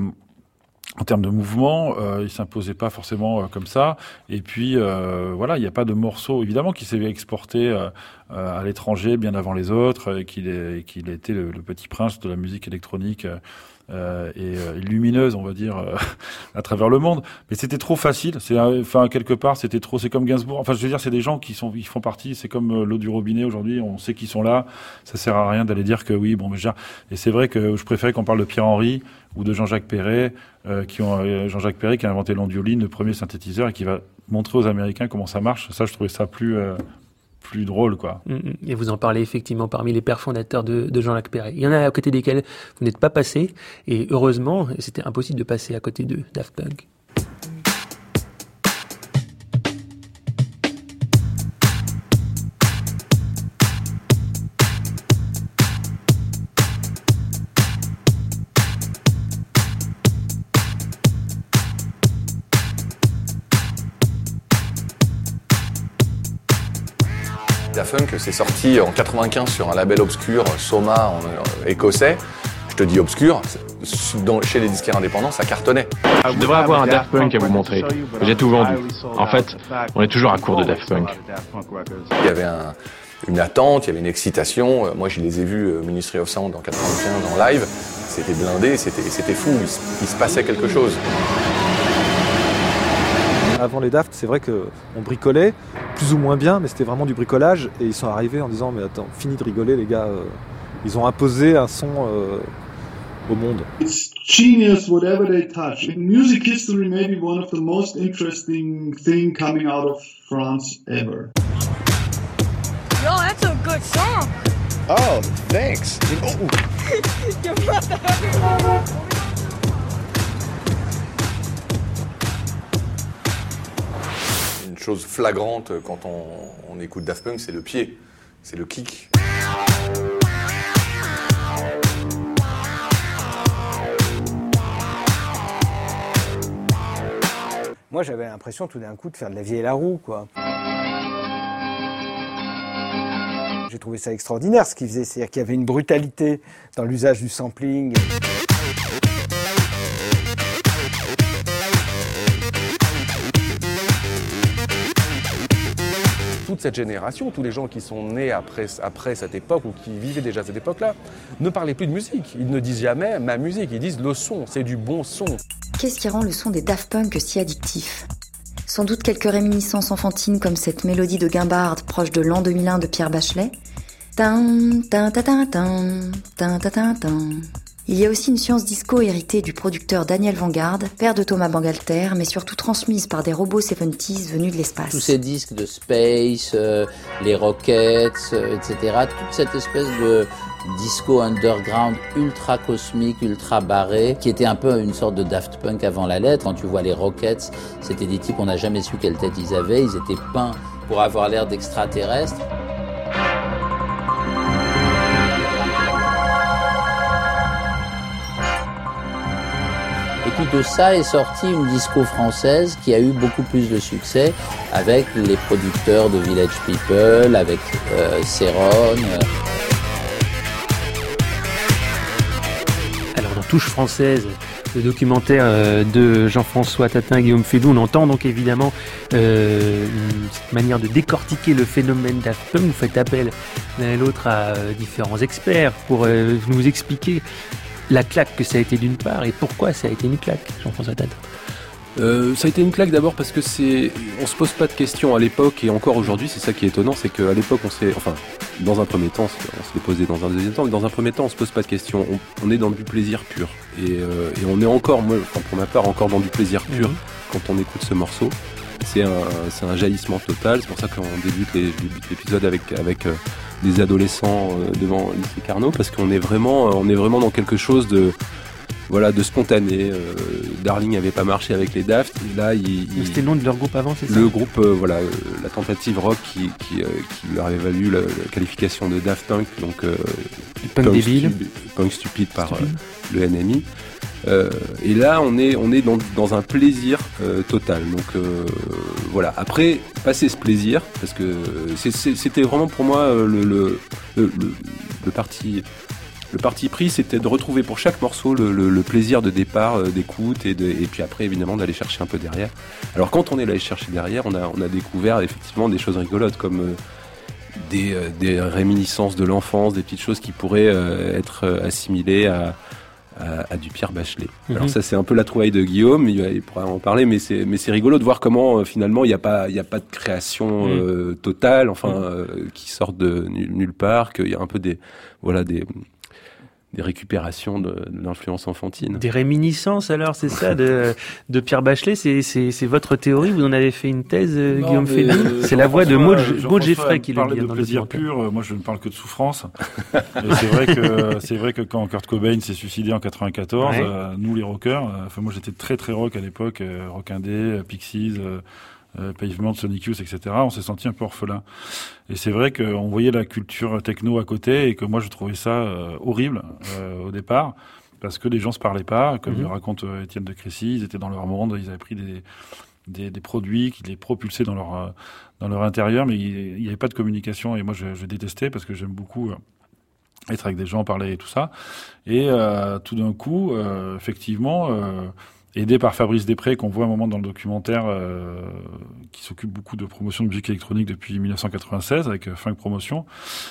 En termes de mouvement, euh, il s'imposait pas forcément euh, comme ça. Et puis euh, voilà, il n'y a pas de morceau évidemment qui s'est exporté euh, à l'étranger bien avant les autres, et qu'il est, qu'il a été le, le petit prince de la musique électronique euh, et, euh, et lumineuse, on va dire, euh, à travers le monde. Mais c'était trop facile. C'est, enfin quelque part, c'était trop. C'est comme Gainsbourg. Enfin, je veux dire, c'est des gens qui sont, ils font partie. C'est comme euh, l'eau du robinet aujourd'hui. On sait qu'ils sont là. Ça sert à rien d'aller dire que oui, bon, mais déjà. Et c'est vrai que je préférais qu'on parle de Pierre Henry ou de Jean-Jacques Perret, euh, qui ont euh, Jean-Jacques Perret qui a inventé l'ondioline, le premier synthétiseur, et qui va montrer aux Américains comment ça marche. Ça, je trouvais ça plus euh, plus drôle, quoi. Et vous en parlez effectivement parmi les pères fondateurs de, de Jean-Jacques Perret. Il y en a à côté desquels vous n'êtes pas passé, et heureusement, c'était impossible de passer à côté de Daft Punk. Daft Punk, c'est sorti en quatre-vingt-quinze sur un label obscur, Soma, en, en, écossais. Je te dis obscur, dans, chez les disquaires indépendants, ça cartonnait. Je devrais avoir un Daft Punk à vous montrer. J'ai tout vendu. En fait, on est toujours à court de Daft Punk. Il y avait un, une attente, il y avait une excitation. Moi, je les ai vus euh, Ministry of Sound en quatre-vingt-quinze en live. C'était blindé, c'était, c'était fou. Il, il se passait quelque chose. Avant les Daft, c'est vrai qu'on bricolait, plus ou moins bien, mais c'était vraiment du bricolage. Et ils sont arrivés en disant, mais attends, fini de rigoler les gars. Euh, ils ont imposé un son euh, au monde. It's genius whatever they touch. In music history, maybe one of the most interesting thing coming out of France ever. Yo, that's a good song. Oh, thanks. Oh. Your brother. Une chose flagrante quand on, on écoute Daft Punk, c'est le pied, c'est le kick. Moi, j'avais l'impression tout d'un coup de faire de la vieille la roue, quoi. J'ai trouvé ça extraordinaire ce qu'ils faisaient, c'est-à-dire qu'il y avait une brutalité dans l'usage du sampling. toute cette génération, tous les gens qui sont nés après, après cette époque ou qui vivaient déjà cette époque-là, ne parlaient plus de musique. Ils ne disent jamais ma musique, ils disent le son, c'est du bon son. Qu'est-ce qui rend le son des Daft Punk si addictif ? Sans doute quelques réminiscences enfantines comme cette mélodie de Guimbarde proche de l'an deux mille un de Pierre Bachelet. Tin, tin, tin, tin, tin, tin, tin, tin, tin. Il y a aussi une science disco héritée du producteur Daniel Vanguard, père de Thomas Bangalter, mais surtout transmise par des robots soixante-dix venus de l'espace. Tous ces disques de Space, euh, les Rockets, euh, et cetera, toute cette espèce de disco underground ultra cosmique, ultra barré, qui était un peu une sorte de Daft Punk avant la lettre. Quand tu vois les Rockets, c'était des types, on n'a jamais su quelle tête ils avaient, ils étaient peints pour avoir l'air d'extraterrestres. Et puis de ça est sortie une disco française qui a eu beaucoup plus de succès avec les producteurs de Village People, avec euh, Céron. Euh. Alors dans Touche française, le documentaire euh, de Jean-François Tatin et Guillaume Fédou, on entend donc évidemment euh, une manière de décortiquer le phénomène Daft Punk. Vous faites appel l'un et l'autre à euh, différents experts pour euh, nous expliquer la claque que ça a été d'une part et pourquoi ça a été une claque, Jean-François Tatin. Euh, ça a été une claque d'abord parce que c'est, on se pose pas de questions à l'époque et encore aujourd'hui, c'est ça qui est étonnant, c'est qu'à l'époque on s'est, enfin, dans un premier temps, on se l'est posé dans un deuxième temps, mais dans un premier temps on se pose pas de questions, on, on est dans du plaisir pur et, euh, et on est encore, moi, enfin, pour ma part, encore dans du plaisir pur mmh. quand on écoute ce morceau. C'est un, c'est un jaillissement total, c'est pour ça qu'on débute, les, débute l'épisode avec avec euh, des adolescents euh, devant Lycée Carnot parce qu'on est vraiment, on est vraiment dans quelque chose de Voilà, de spontané. Euh, Darling avait pas marché avec les Daft. Et là, il, il... C'était le nom de leur groupe avant, c'est ça ? Le groupe, euh, voilà, euh, la tentative rock qui, qui, euh, qui leur avait valu la, la qualification de Daft Punk, donc euh, punk, punk débile, stu- punk stupide par euh, le N M I. Euh, et là, on est, on est dans, dans un plaisir euh, total. Donc euh, voilà. Après, passer ce plaisir, parce que c'est, c'est, c'était vraiment pour moi euh, le, le, le, le, le parti. Le parti pris, c'était de retrouver pour chaque morceau le, le, le plaisir de départ, euh, d'écoute, et, de, et puis après, évidemment, d'aller chercher un peu derrière. Alors, quand on est allé chercher derrière, on a, on a découvert effectivement des choses rigolotes, comme euh, des, euh, des réminiscences de l'enfance, des petites choses qui pourraient euh, être assimilées à, à, à du Pierre Bachelet. Mm-hmm. Alors ça, c'est un peu la trouvaille de Guillaume, il, il pourra en parler, mais c'est, mais c'est rigolo de voir comment, euh, finalement, il n'y a pas, il n'y a pas de création euh, totale, enfin, euh, qui sort de nulle part, qu'il y a un peu des, voilà, des... des récupérations de, de l'influence enfantine. Des réminiscences, alors, c'est ça, de, de Pierre Bachelet, c'est, c'est, c'est votre théorie, vous en avez fait une thèse, non, Guillaume Fédou euh, C'est la voix de Maud, Maud Geffray qui le dit. De plaisir pur, moi je ne parle que de souffrance. Et c'est vrai que, c'est vrai que quand Kurt Cobain s'est suicidé en quatre-vingt-quatorze, ouais. euh, nous les rockers, euh, enfin moi j'étais très très rock à l'époque, euh, Rock Indé, euh, Pixies, euh, Euh, Pavement, Sonic Youth, et cetera. On s'est senti un peu orphelin. Et c'est vrai qu'on voyait la culture techno à côté et que moi je trouvais ça euh, horrible euh, au départ parce que les gens se parlaient pas, comme mm-hmm. le raconte euh, Étienne de Crécy, ils étaient dans leur monde, ils avaient pris des des, des produits qui les propulsaient dans leur euh, dans leur intérieur, mais il n'y avait pas de communication et moi je, je détestais parce que j'aime beaucoup euh, être avec des gens, parler et tout ça. Et euh, tout d'un coup, euh, effectivement. Euh, aidé par Fabrice Després, qu'on voit un moment dans le documentaire, euh, qui s'occupe beaucoup de promotion de musique électronique depuis dix-neuf cent quatre-vingt-seize, avec euh, Funk Promotion,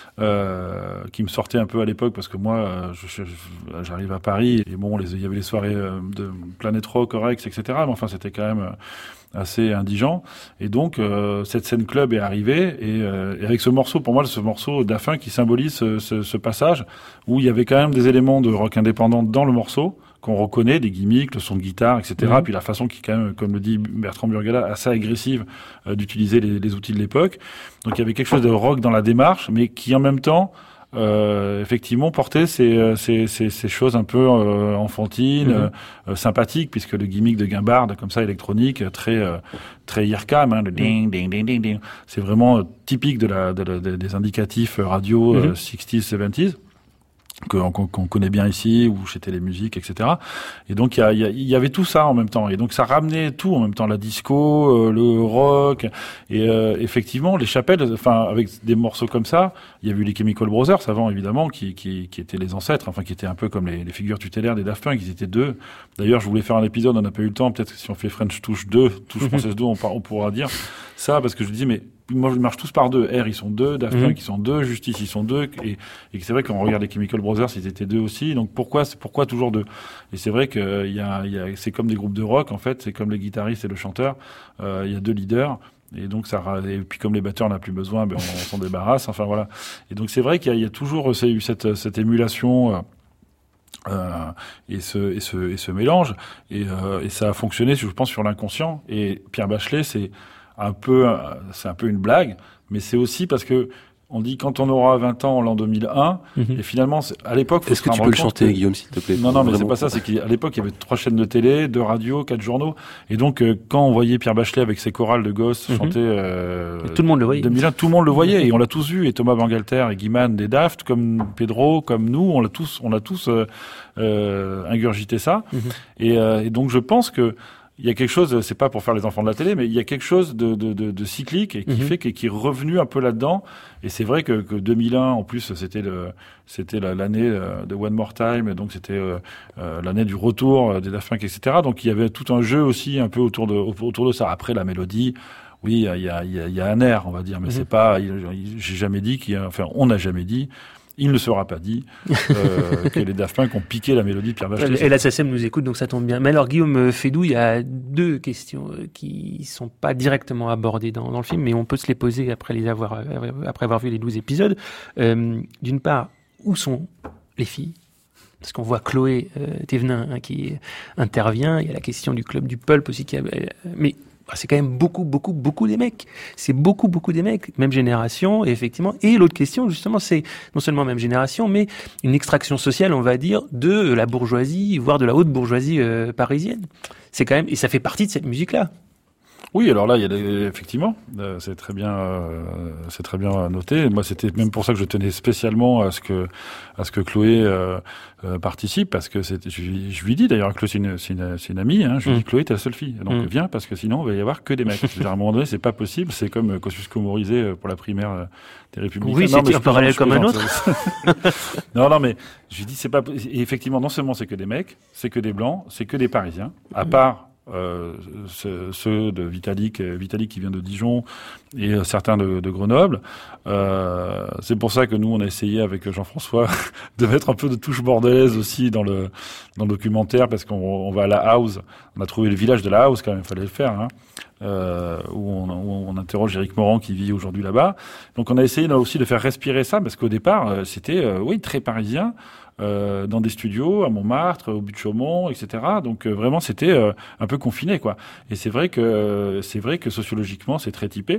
euh, qui me sortait un peu à l'époque, parce que moi, euh, je, je, j'arrive à Paris, et bon, il y avait les soirées euh, de Planet Rock, Rex, et cetera, mais enfin, c'était quand même euh, assez indigent. Et donc, euh, cette scène club est arrivée, et, euh, et avec ce morceau, pour moi, ce morceau Daffin qui symbolise ce, ce, ce passage, où il y avait quand même des éléments de rock indépendant dans le morceau, qu'on reconnaît, des gimmicks, le son de guitare, et cetera. Mmh. Puis la façon qui, quand même, comme le dit Bertrand Burgala, assez agressive euh, d'utiliser les, les outils de l'époque. Donc il y avait quelque chose de rock dans la démarche, mais qui en même temps, euh, effectivement, portait ces, ces, ces, ces choses un peu euh, enfantines, mmh. euh, sympathiques, puisque le gimmick de Guimbarde, comme ça, électronique, très euh, très I R C A M, hein, le ding, ding, ding, ding, ding. C'est vraiment euh, typique de la, de la, de, des indicatifs radio mmh. euh, sixties, seventies. Qu'on, qu'on connaît bien ici, ou chez Télémusique, et cetera. Et donc, il y, a, il y avait tout ça en même temps. Et donc, ça ramenait tout en même temps, la disco, euh, le rock. Et euh, effectivement, les chapelles, enfin, avec des morceaux comme ça, il y a eu les Chemical Brothers avant, évidemment, qui, qui, qui étaient les ancêtres, enfin, qui étaient un peu comme les, les figures tutélaires des Daft Punk. Ils étaient deux. D'ailleurs, je voulais faire un épisode, on n'a pas eu le temps. Peut-être que si on fait French Touch deux, Touche Française deux, on, on pourra dire ça, parce que je dis, mais ils marchent tous par deux. R, ils sont deux, Daft Punk, Mhm. ils sont deux, Justice, ils sont deux, et, et c'est vrai qu'on regarde les Chemical Brothers, ils étaient deux aussi. Donc pourquoi, c'est pourquoi toujours deux? Et c'est vrai que il y a, il y a, c'est comme des groupes de rock en fait, c'est comme les guitaristes et le chanteur. Euh, il y a deux leaders. Et donc ça, et puis comme les batteurs n'a plus besoin, ben on, on s'en débarrasse. Enfin voilà. Et donc c'est vrai qu'il y a, il y a toujours eu cette, cette émulation. Euh, Euh, et ce et ce et ce mélange et, euh, et ça a fonctionné, je pense, sur l'inconscient. Et Pierre Bachelet, c'est un peu c'est un peu une blague, mais c'est aussi parce que on dit quand on aura vingt ans en l'an deux mille un, Mhm. et finalement c'est- à l'époque. faut Est-ce que se tu rendre peux le compte chanter, que- Guillaume, s'il te plaît? Non, non, mais c'est Vraiment. pas ça. C'est qu'à l'époque il y avait trois chaînes de télé, deux radios, quatre journaux, et donc euh, quand on voyait Pierre Bachelet avec ses chorales de gosses Mhm. chanter, euh, Et tout le monde le voyait. deux mille un, tout le monde le voyait, et on l'a tous vu. Et Thomas Bangalter et Guiman des Daft, comme Pedro, comme nous, on l'a tous, on l'a tous euh, euh, ingurgité ça. Mhm. Et, euh, et donc je pense que il y a quelque chose, c'est pas pour faire les enfants de la télé, mais il y a quelque chose de, de, de, de cyclique et qui Mhm. fait que, qui est revenu un peu là-dedans. Et c'est vrai que, que deux mille un, en plus, c'était le, c'était la- l'année euh, de One More Time, donc c'était euh, euh, l'année du retour euh, des Daft Punk, et cetera. Donc il y avait tout un jeu aussi un peu autour de, autour de ça. Après la mélodie, oui, il y a, il y a, il y a, il y a un air, on va dire, mais Mhm. c'est pas, il- il- j'ai jamais dit qu'il y a, enfin, on n'a jamais dit. Il ne sera pas dit euh, que les Daft Punk ont piqué la mélodie de Pierre Bachelet. Et la S A C M nous écoute, donc ça tombe bien. Mais alors, Guillaume Fédou, il y a deux questions euh, qui sont pas directement abordées dans, dans le film, mais on peut se les poser après les avoir, euh, après avoir vu les douze épisodes. Euh, d'une part, où sont les filles? Parce qu'on voit Chloé euh, Thévenin hein, qui intervient. Il y a la question du club du Pulp aussi. Qui a, euh, mais bah, c'est quand même beaucoup, beaucoup, beaucoup des mecs. C'est beaucoup, beaucoup des mecs, même génération, et effectivement. Et l'autre question, justement, c'est non seulement même génération, mais une extraction sociale, on va dire, de la bourgeoisie, voire de la haute bourgeoisie euh, parisienne. C'est quand même, et ça fait partie de cette musique-là. Oui, alors là, il y a des- effectivement, euh, c'est très bien, euh, c'est très bien noté. Moi, c'était même pour ça que je tenais spécialement à ce que, à ce que Chloé euh, euh, participe, parce que c'est, je, lui- je lui dis d'ailleurs, Chloé, c'est une, c'est une, c'est une amie. Hein, je lui Mm. dis, Chloé, t'es la seule fille, donc Mm. viens, parce que sinon, il va y avoir que des mecs. Je veux dire, à un moment donné, c'est pas possible. C'est comme euh, Kosciusko Morizet euh, pour la primaire euh, des Républicains. Oui, Non, c'était mais je un parallèle plaisante, comme un je plaisante. non, non, mais je lui dis, c'est pas. Et effectivement, non seulement c'est que des mecs, c'est que des blancs, c'est que des Parisiens, à part. Euh, ce- ceux de Vitalik, euh, Vitalik qui vient de Dijon et euh, certains de, de Grenoble. Euh, c'est pour ça que nous on a essayé avec Jean-François de mettre un peu de touche bordelaise aussi dans le dans le documentaire, parce qu'on on va à la house. On a trouvé le village de la house quand même, fallait le faire. Hein. Euh, où, on, où on interroge Éric Morand qui vit aujourd'hui là-bas. Donc on a essayé là aussi de faire respirer ça, parce qu'au départ euh, c'était euh, oui très parisien. Euh, dans des studios à Montmartre, au but de Chaumont, et cetera. Donc euh, vraiment c'était euh, un peu confiné, quoi. Et c'est vrai que euh, c'est vrai que sociologiquement c'est très typé.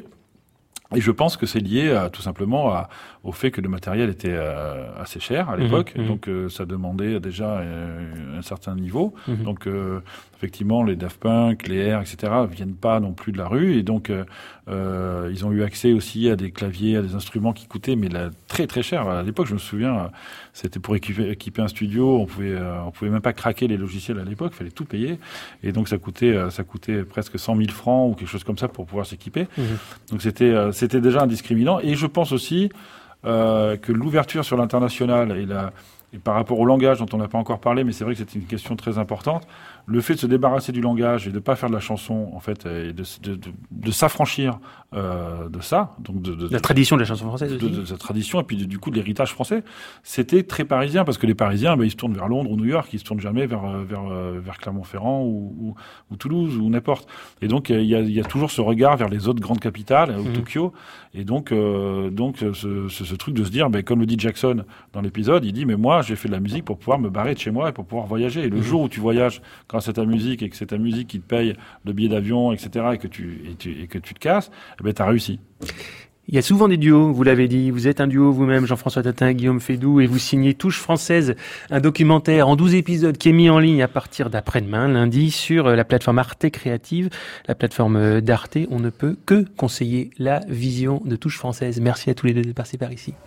Et je pense que c'est lié à, tout simplement à, au fait que le matériel était euh, assez cher à l'époque, Mmh, mmh. donc euh, ça demandait déjà euh, un certain niveau. Mmh. Donc euh, effectivement, les Daft Punk, les R, et cetera viennent pas non plus de la rue, et donc euh, euh, ils ont eu accès aussi à des claviers, à des instruments qui coûtaient mais là, très très cher. À l'époque, je me souviens, c'était pour équiper, équiper un studio, on pouvait euh, on pouvait même pas craquer les logiciels à l'époque, il fallait tout payer, et donc ça coûtait euh, ça coûtait presque cent mille francs ou quelque chose comme ça pour pouvoir s'équiper. Mmh. Donc c'était euh, c'était déjà un discriminant, et je pense aussi euh, que l'ouverture sur l'international et, la, et par rapport au langage dont on n'a pas encore parlé, mais c'est vrai que c'est une question très importante, le fait de se débarrasser du langage et de pas faire de la chanson, en fait, et de, de, de, de s'affranchir euh, de ça, donc de, de La tradition de la chanson française de, aussi. de, de sa tradition, et puis de, du coup de l'héritage français, c'était très parisien, parce que les Parisiens, ben, ils se tournent vers Londres ou New York, ils se tournent jamais vers vers vers Clermont-Ferrand ou, ou, ou Toulouse ou n'importe. Et donc il y a, il y a toujours ce regard vers les autres grandes capitales, ou Mhm. Tokyo, et donc euh, donc ce, ce, ce truc de se dire, ben, comme le dit Jackson dans l'épisode, il dit, mais moi j'ai fait de la musique pour pouvoir me barrer de chez moi et pour pouvoir voyager. Et le Mhm. jour où tu voyages grâce à ta musique, et que c'est ta musique qui te paye le billet d'avion, et cetera, et que tu et, tu, et que tu te casses, eh ben t'as réussi. Il y a souvent des duos, vous l'avez dit. Vous êtes un duo vous-même, Jean-François Tatin, Guillaume Fédou, et vous signez Touche Française, un documentaire en douze épisodes qui est mis en ligne à partir d'après-demain, lundi, sur la plateforme Arte Créative, la plateforme d'Arte. On ne peut que conseiller la vision de Touche Française. Merci à tous les deux de passer par ici.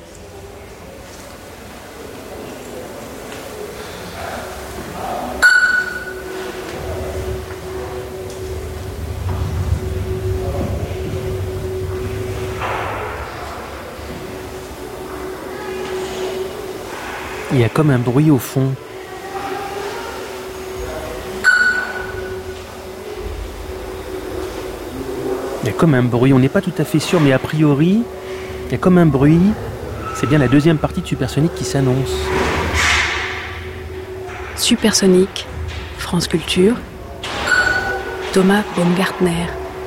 Il y a comme un bruit au fond. Il y a comme un bruit, on n'est pas tout à fait sûr, mais a priori, il y a comme un bruit. C'est bien la deuxième partie de Supersonique qui s'annonce. Supersonique, France Culture, Thomas Baumgartner.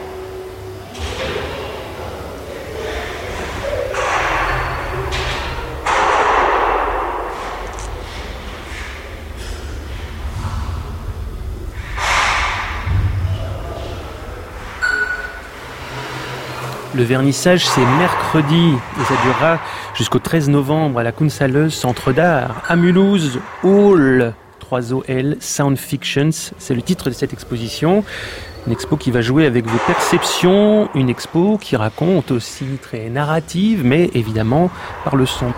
Le vernissage, c'est mercredi et ça durera jusqu'au treize novembre à la Kunsthalle Centre d'Art, à Mulhouse, Hall, trois O L, Sound Fictions, c'est le titre de cette exposition. Une expo qui va jouer avec vos perceptions, une expo qui raconte aussi très narrative, mais évidemment par le son.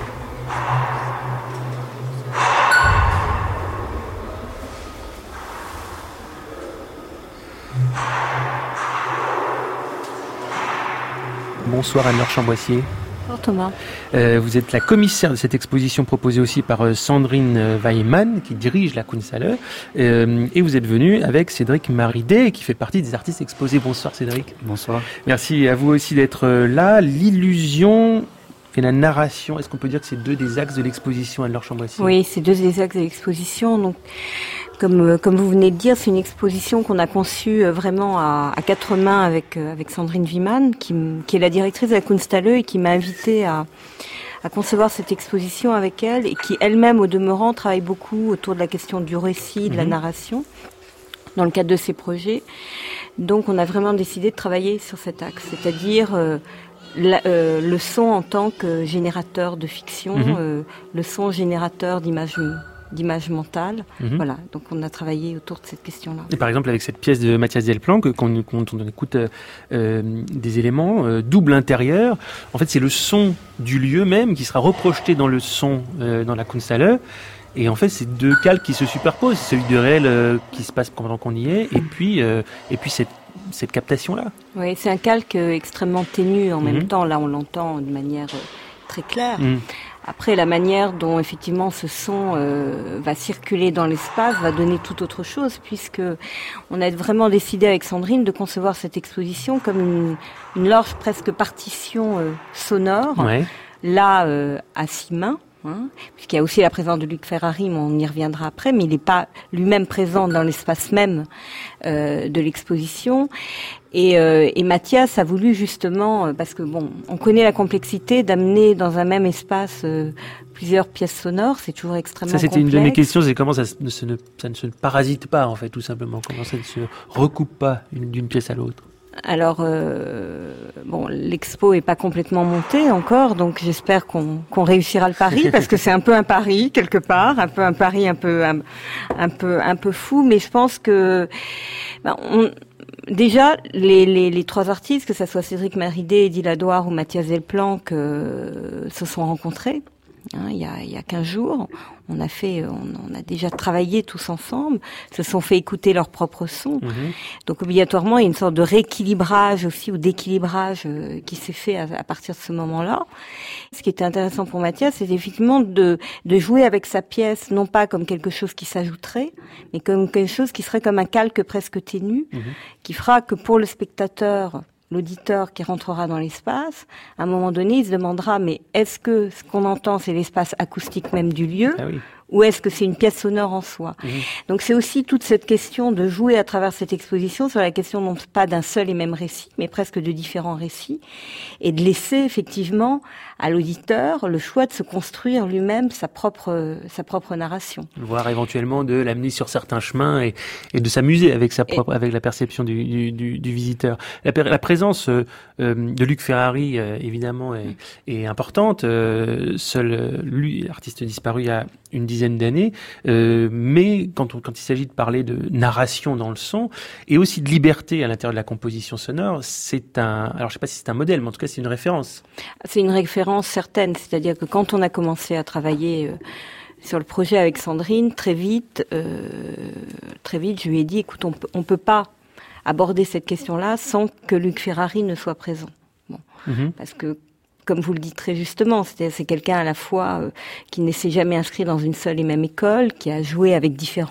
Bonsoir Anne-Laure Chamboissier. Bonjour Thomas. Euh, vous êtes la commissaire de cette exposition proposée aussi par euh, Sandrine Weimann qui dirige la Kunsthalle. Euh, et vous êtes venu avec Cédric Maridé qui fait partie des artistes exposés. Bonsoir Cédric. Bonsoir. Merci à vous aussi d'être là. L'illusion et la narration, est-ce qu'on peut dire que c'est deux des axes de l'exposition Anne-Laure Chamboissier ? Oui, c'est deux des axes de l'exposition. Donc, Comme, comme vous venez de dire, c'est une exposition qu'on a conçue vraiment à, à quatre mains avec, avec Sandrine Weimann, qui, qui est la directrice de la Kunsthalle et qui m'a invitée à, à concevoir cette exposition avec elle et qui elle-même, au demeurant, travaille beaucoup autour de la question du récit, de la narration, dans le cadre de ses projets. Donc on a vraiment décidé de travailler sur cet axe, c'est-à-dire euh, la, euh, le son en tant que générateur de fiction, mmh. euh, le son générateur d'images d'image mentale. Mmh. Voilà, donc on a travaillé autour de cette question-là. Et par exemple, avec cette pièce de Mathias Delplanque, qu'on, qu'on, on écoute euh, des éléments, euh, double intérieur, en fait, c'est le son du lieu même qui sera reprojeté dans le son euh, dans la Kunsthalle. Et en fait, c'est deux calques qui se superposent, celui du réel euh, qui se passe pendant qu'on y est, et puis, euh, et puis cette, cette captation-là. Oui, c'est un calque euh, extrêmement ténu en mmh. même temps. Là, on l'entend de manière euh, très claire. Mmh. Après, la manière dont effectivement ce son euh, va circuler dans l'espace va donner tout autre chose, puisque on a vraiment décidé avec Sandrine de concevoir cette exposition comme une, une large presque partition euh, sonore, ouais. là euh, à six mains. Hein, puisqu'il y a aussi la présence de Luc Ferrari, mais on y reviendra après, mais il n'est pas lui-même présent dans l'espace même euh, de l'exposition. Et, euh, et Mathias a voulu justement, parce que bon, on connaît la complexité d'amener dans un même espace euh, plusieurs pièces sonores, c'est toujours extrêmement complexe. Ça, c'était complexe. Une de mes questions, c'est comment ça, ne se, ça ne se parasite pas, en fait, tout simplement, comment ça ne se recoupe pas une, d'une pièce à l'autre. Alors, euh, bon, l'expo est pas complètement montée encore, donc j'espère qu'on, qu'on réussira le pari, parce que c'est un peu un pari quelque part, un peu un pari un peu un, un peu un peu fou, mais je pense que ben, on, déjà les, les les trois artistes, que ça soit Cédric Maridé, Eddy Ladoire ou Mathias Delplanque, euh, se sont rencontrés. Hein, il y a il y a quinze jours, on a fait, on, on a déjà travaillé tous ensemble, se sont fait écouter leurs propres sons. Mmh. Donc obligatoirement, il y a une sorte de rééquilibrage aussi ou d'équilibrage euh, qui s'est fait à, à partir de ce moment-là. Ce qui était intéressant pour Mathias, c'est effectivement de de jouer avec sa pièce, non pas comme quelque chose qui s'ajouterait, mais comme quelque chose qui serait comme un calque presque ténu, mmh. qui fera que pour le spectateur, l'auditeur qui rentrera dans l'espace, à un moment donné, il se demandera, mais est-ce que ce qu'on entend, c'est l'espace acoustique même du lieu, ah oui. ou est-ce que c'est une pièce sonore en soi? Mmh. Donc c'est aussi toute cette question de jouer à travers cette exposition sur la question non pas d'un seul et même récit, mais presque de différents récits, et de laisser effectivement à l'auditeur le choix de se construire lui-même sa propre sa propre narration. Voire éventuellement de l'amener sur certains chemins et, et de s'amuser avec sa propre et... avec la perception du, du, du, du visiteur. La, la présence euh, de Luc Ferrari euh, évidemment est, est importante. Euh, seul lui, artiste disparu il y a une dizaine d'années, euh, mais quand, on, quand il s'agit de parler de narration dans le son et aussi de liberté à l'intérieur de la composition sonore, c'est un, alors je sais pas si c'est un modèle, mais en tout cas c'est une référence. C'est une référence certaine, c'est-à-dire que quand on a commencé à travailler euh, sur le projet avec Sandrine, très vite, euh, très vite, je lui ai dit, écoute, on peut, on peut pas aborder cette question-là sans que Luc Ferrari ne soit présent. Bon, mm-hmm. parce que comme vous le dites très justement, c'est, c'est quelqu'un à la fois euh, qui ne s'est jamais inscrit dans une seule et même école, qui a joué avec différents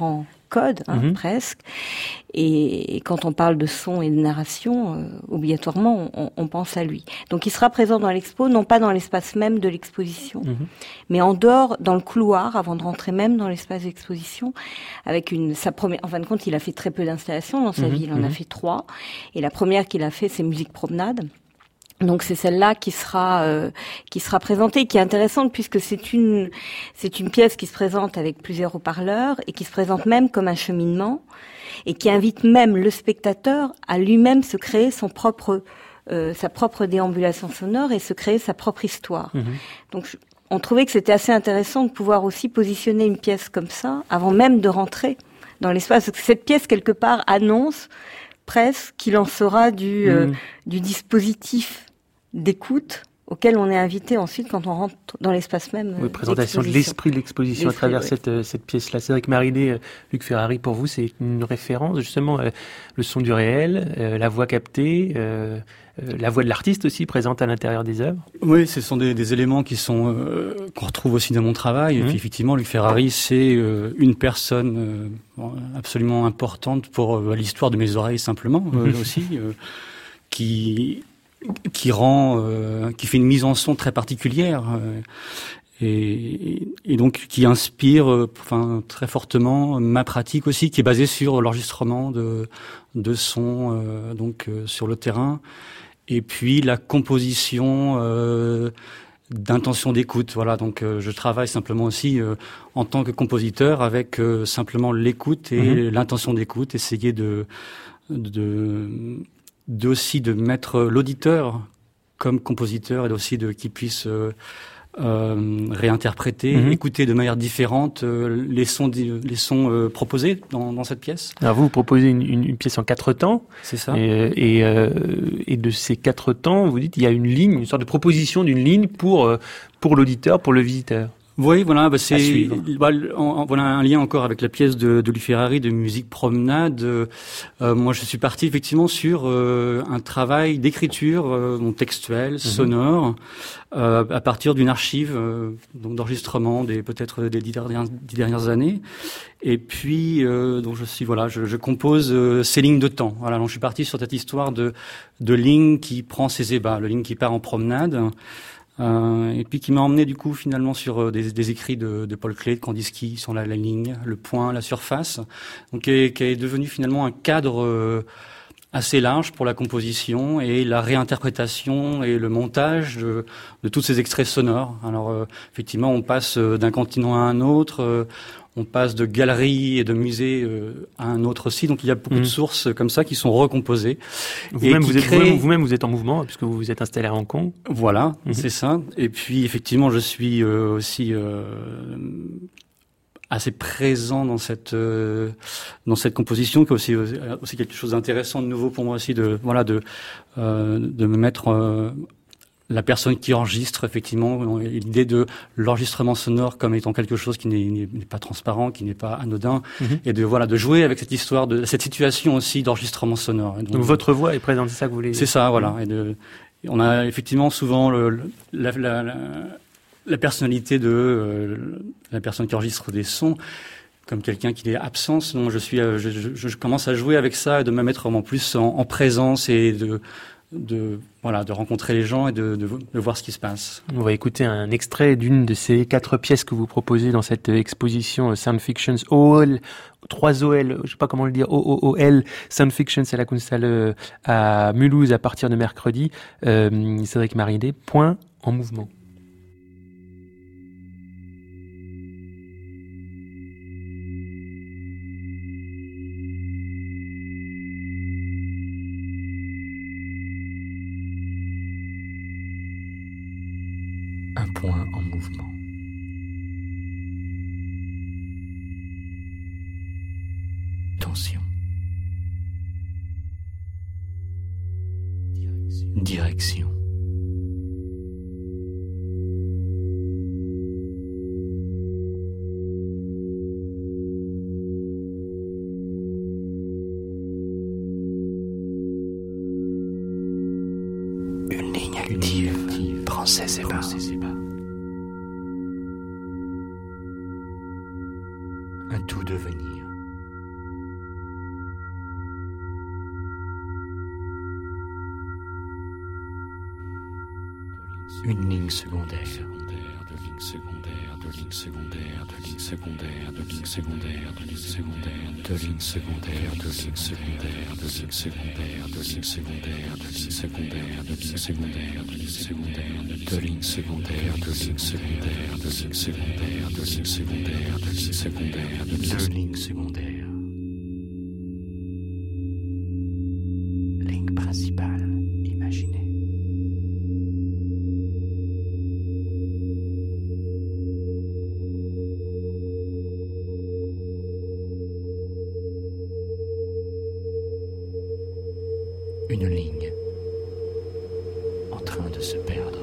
code, hein, Mm-hmm. presque. Et, et quand on parle de son et de narration, euh, obligatoirement, on, on pense à lui. Donc, il sera présent dans l'expo, non pas dans l'espace même de l'exposition, Mm-hmm. mais en dehors, dans le couloir, avant de rentrer même dans l'espace d'exposition, avec une sa première. En fin de compte, il a fait très peu d'installations dans sa Mm-hmm. vie. Il en a fait trois. Et la première qu'il a fait, c'est Musique Promenade. Donc c'est celle-là qui sera euh, qui sera présentée, qui est intéressante puisque c'est une c'est une pièce qui se présente avec plusieurs haut-parleurs et qui se présente même comme un cheminement et qui invite même le spectateur à lui-même se créer son propre euh, sa propre déambulation sonore et se créer sa propre histoire. Mmh. Donc je, on trouvait que c'était assez intéressant de pouvoir aussi positionner une pièce comme ça avant même de rentrer dans l'espace. Parce que cette pièce quelque part annonce presque qu'il en sera du euh, Mmh. du dispositif d'écoute auquel on est invité ensuite quand on rentre dans l'espace même. Oui, présentation de l'esprit de l'exposition à travers oui. cette, euh, cette pièce-là. Cédric Marilé, euh, Luc Ferrari, pour vous, c'est une référence, justement, euh, le son du réel, euh, la voix captée, euh, euh, la voix de l'artiste aussi présente à l'intérieur des œuvres. Oui, ce sont des, des éléments qui sont euh, qu'on retrouve aussi dans mon travail. Mmh. Et puis, effectivement, Luc Ferrari, c'est euh, une personne euh, absolument importante pour euh, l'histoire de mes oreilles, simplement, euh, Mmh. aussi, euh, qui... qui rend, euh, qui fait une mise en son très particulière euh, et, et donc qui inspire, euh, enfin très fortement ma pratique aussi, qui est basée sur l'enregistrement de de sons euh, donc euh, sur le terrain et puis la composition euh, d'intention d'écoute. Voilà, donc euh, je travaille simplement aussi euh, en tant que compositeur avec euh, simplement l'écoute et Mmh. l'intention d'écoute, essayer de de d'aussi de mettre l'auditeur comme compositeur et aussi de qu'il puisse euh, euh, réinterpréter, Mmh. écouter de manière différente euh, les sons les sons euh, proposés dans, dans cette pièce. Alors vous, vous proposez une, une, une pièce en quatre temps. C'est ça. Et, et, euh, et de ces quatre temps, vous dites il y a une ligne, une sorte de proposition d'une ligne pour, euh, pour l'auditeur, pour le visiteur. Oui, voilà, bah À c'est suivre. bah, en- en- voilà un lien encore avec la pièce de, de Luc Ferrari de Musique Promenade. Euh, euh, moi, je suis parti effectivement sur euh, un travail d'écriture euh, donc textuelle, sonore, euh, à partir d'une archive euh, donc d'enregistrement des peut-être des dix dernières, dix dernières années. Et puis, euh, donc je suis voilà, je, je compose euh, ces lignes de temps. Voilà, donc je suis parti sur cette histoire de de ligne qui prend ses ébats, le ligne qui part en promenade. Euh, et puis qui m'a emmené du coup finalement sur euh, des, des écrits de, de Paul Klee, de Kandinsky sur la, la ligne, le point, la surface, donc qui est, qui est devenu finalement un cadre euh, assez large pour la composition et la réinterprétation et le montage de, de tous ces extraits sonores. Alors euh, effectivement, on passe euh, d'un continent à un autre. Euh, on passe de galeries et de musées euh, à un autre aussi. Donc il y a beaucoup Mmh. de sources comme ça qui sont recomposées. Vous-même, et qui vous êtes, créent- vous-même, vous-même, vous êtes en mouvement puisque vous vous êtes installé à Hong Kong. Voilà, Mhm. c'est ça. Et puis effectivement, je suis euh, aussi euh, assez présent dans cette euh, dans cette composition, qui est aussi euh, aussi quelque chose d'intéressant, de nouveau pour moi aussi, de voilà de euh, de me mettre euh, la personne qui enregistre, effectivement, l'idée de l'enregistrement sonore comme étant quelque chose qui n'est, n'est pas transparent, qui n'est pas anodin, Mhm. et de voilà de jouer avec cette histoire, de cette situation aussi d'enregistrement sonore. Et donc, Donc votre voix est présente, c'est ça que vous voulez. c'est ça, voilà. Et de, et on a effectivement souvent le, le- la, la, la, la personnalité de euh, la personne qui enregistre des sons comme quelqu'un qui est absent. Sinon, je suis, euh, je, je, je commence à jouer avec ça et de me mettre vraiment plus en, en présence et de de voilà de rencontrer les gens et de, de, de voir ce qui se passe. On va écouter un extrait d'une de ces quatre pièces que vous proposez dans cette exposition Sound Fictions O O L, trois O L, je sais pas comment le dire, O O O L, Sound Fictions à la Kunsthalle à Mulhouse à partir de mercredi. Euh, Cédric Marilé, point en mouvement. Un point en mouvement. Tension. Direction. Une ligne active prend ses ébats. Un tout devenir Une ligne secondaire. De ligne secondaire, de ligne secondaire, de ligne secondaire, de ligne secondaire, de ligne secondaire, de ligne secondaire, de ligne secondaire, de ligne secondaire, de ligne secondaire, de ligne secondaire, de ligne secondaire, de ligne secondaire, de ligne secondaire, de ligne secondaire, de ligne secondaire, de ligne secondaire, de ligne secondaire, de Deux lignes secondaires. Ligne principale, imaginée. Une ligne en train de se perdre.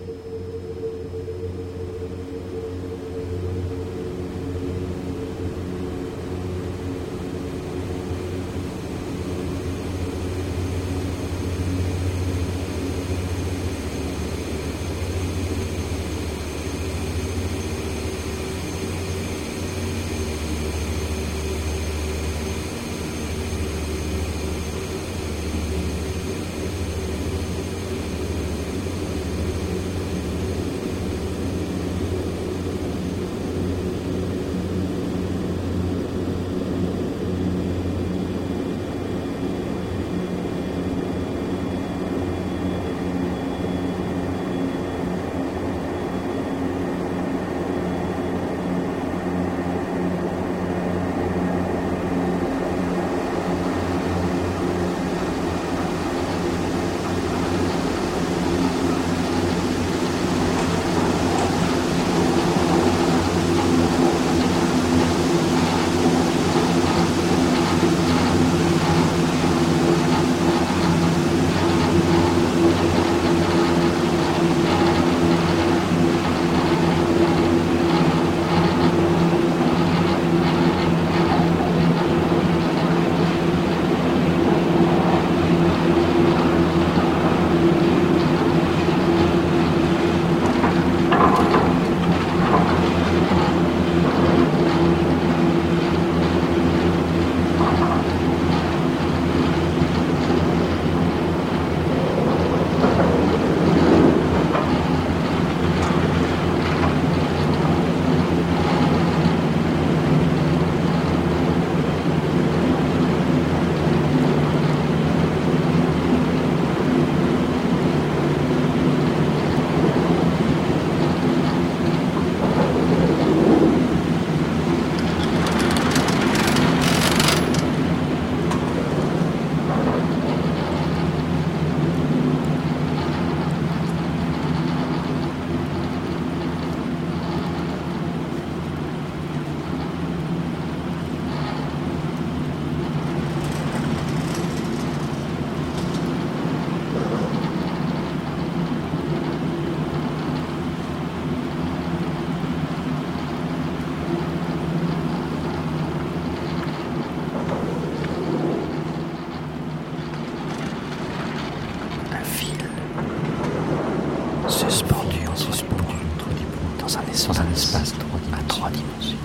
Dans un espace à trois dimensions.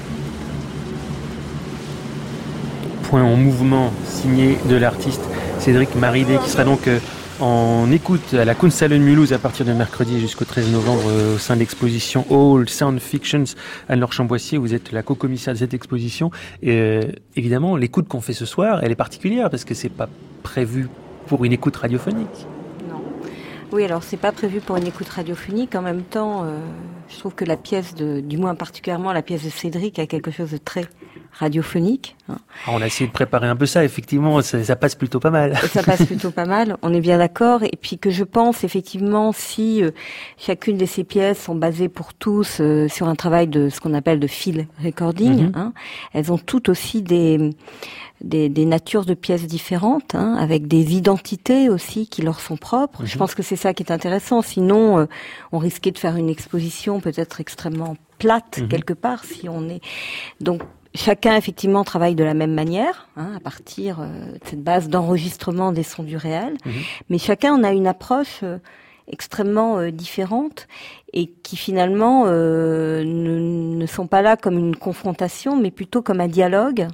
Point en mouvement, signé de l'artiste Cédric Maridé, qui sera donc euh, en écoute à la Kunsthalle Mulhouse à partir de mercredi jusqu'au treize novembre euh, au sein de l'exposition All Sound Fictions. Anne-Laure Chamboissier, vous êtes la co-commissaire de cette exposition. Et euh, évidemment, l'écoute qu'on fait ce soir, elle est particulière parce que c'est pas prévu pour une écoute radiophonique. Oui, alors c'est pas prévu pour une écoute radiophonique. En même temps, euh, je trouve que la pièce, de, du moins particulièrement la pièce de Cédric, a quelque chose de très radiophonique. Hein. Alors on a essayé de préparer un peu ça, effectivement, ça, ça passe plutôt pas mal. Ça passe plutôt pas mal, on est bien d'accord. Et puis que je pense, effectivement, si euh, chacune de ces pièces sont basées pour tous euh, sur un travail de ce qu'on appelle de field recording, mm-hmm. hein, elles ont toutes aussi des... Des, des natures de pièces différentes, hein, avec des identités aussi qui leur sont propres. Mmh. Je pense que c'est ça qui est intéressant. Sinon, euh, on risquait de faire une exposition peut-être extrêmement plate mmh. quelque part. Si on est donc chacun effectivement travaille de la même manière, hein, à partir euh, de cette base d'enregistrement des sons du réel. Mmh. Mais chacun en a une approche euh, extrêmement euh, différente et qui finalement euh, ne, ne sont pas là comme une confrontation, mais plutôt comme un dialogue.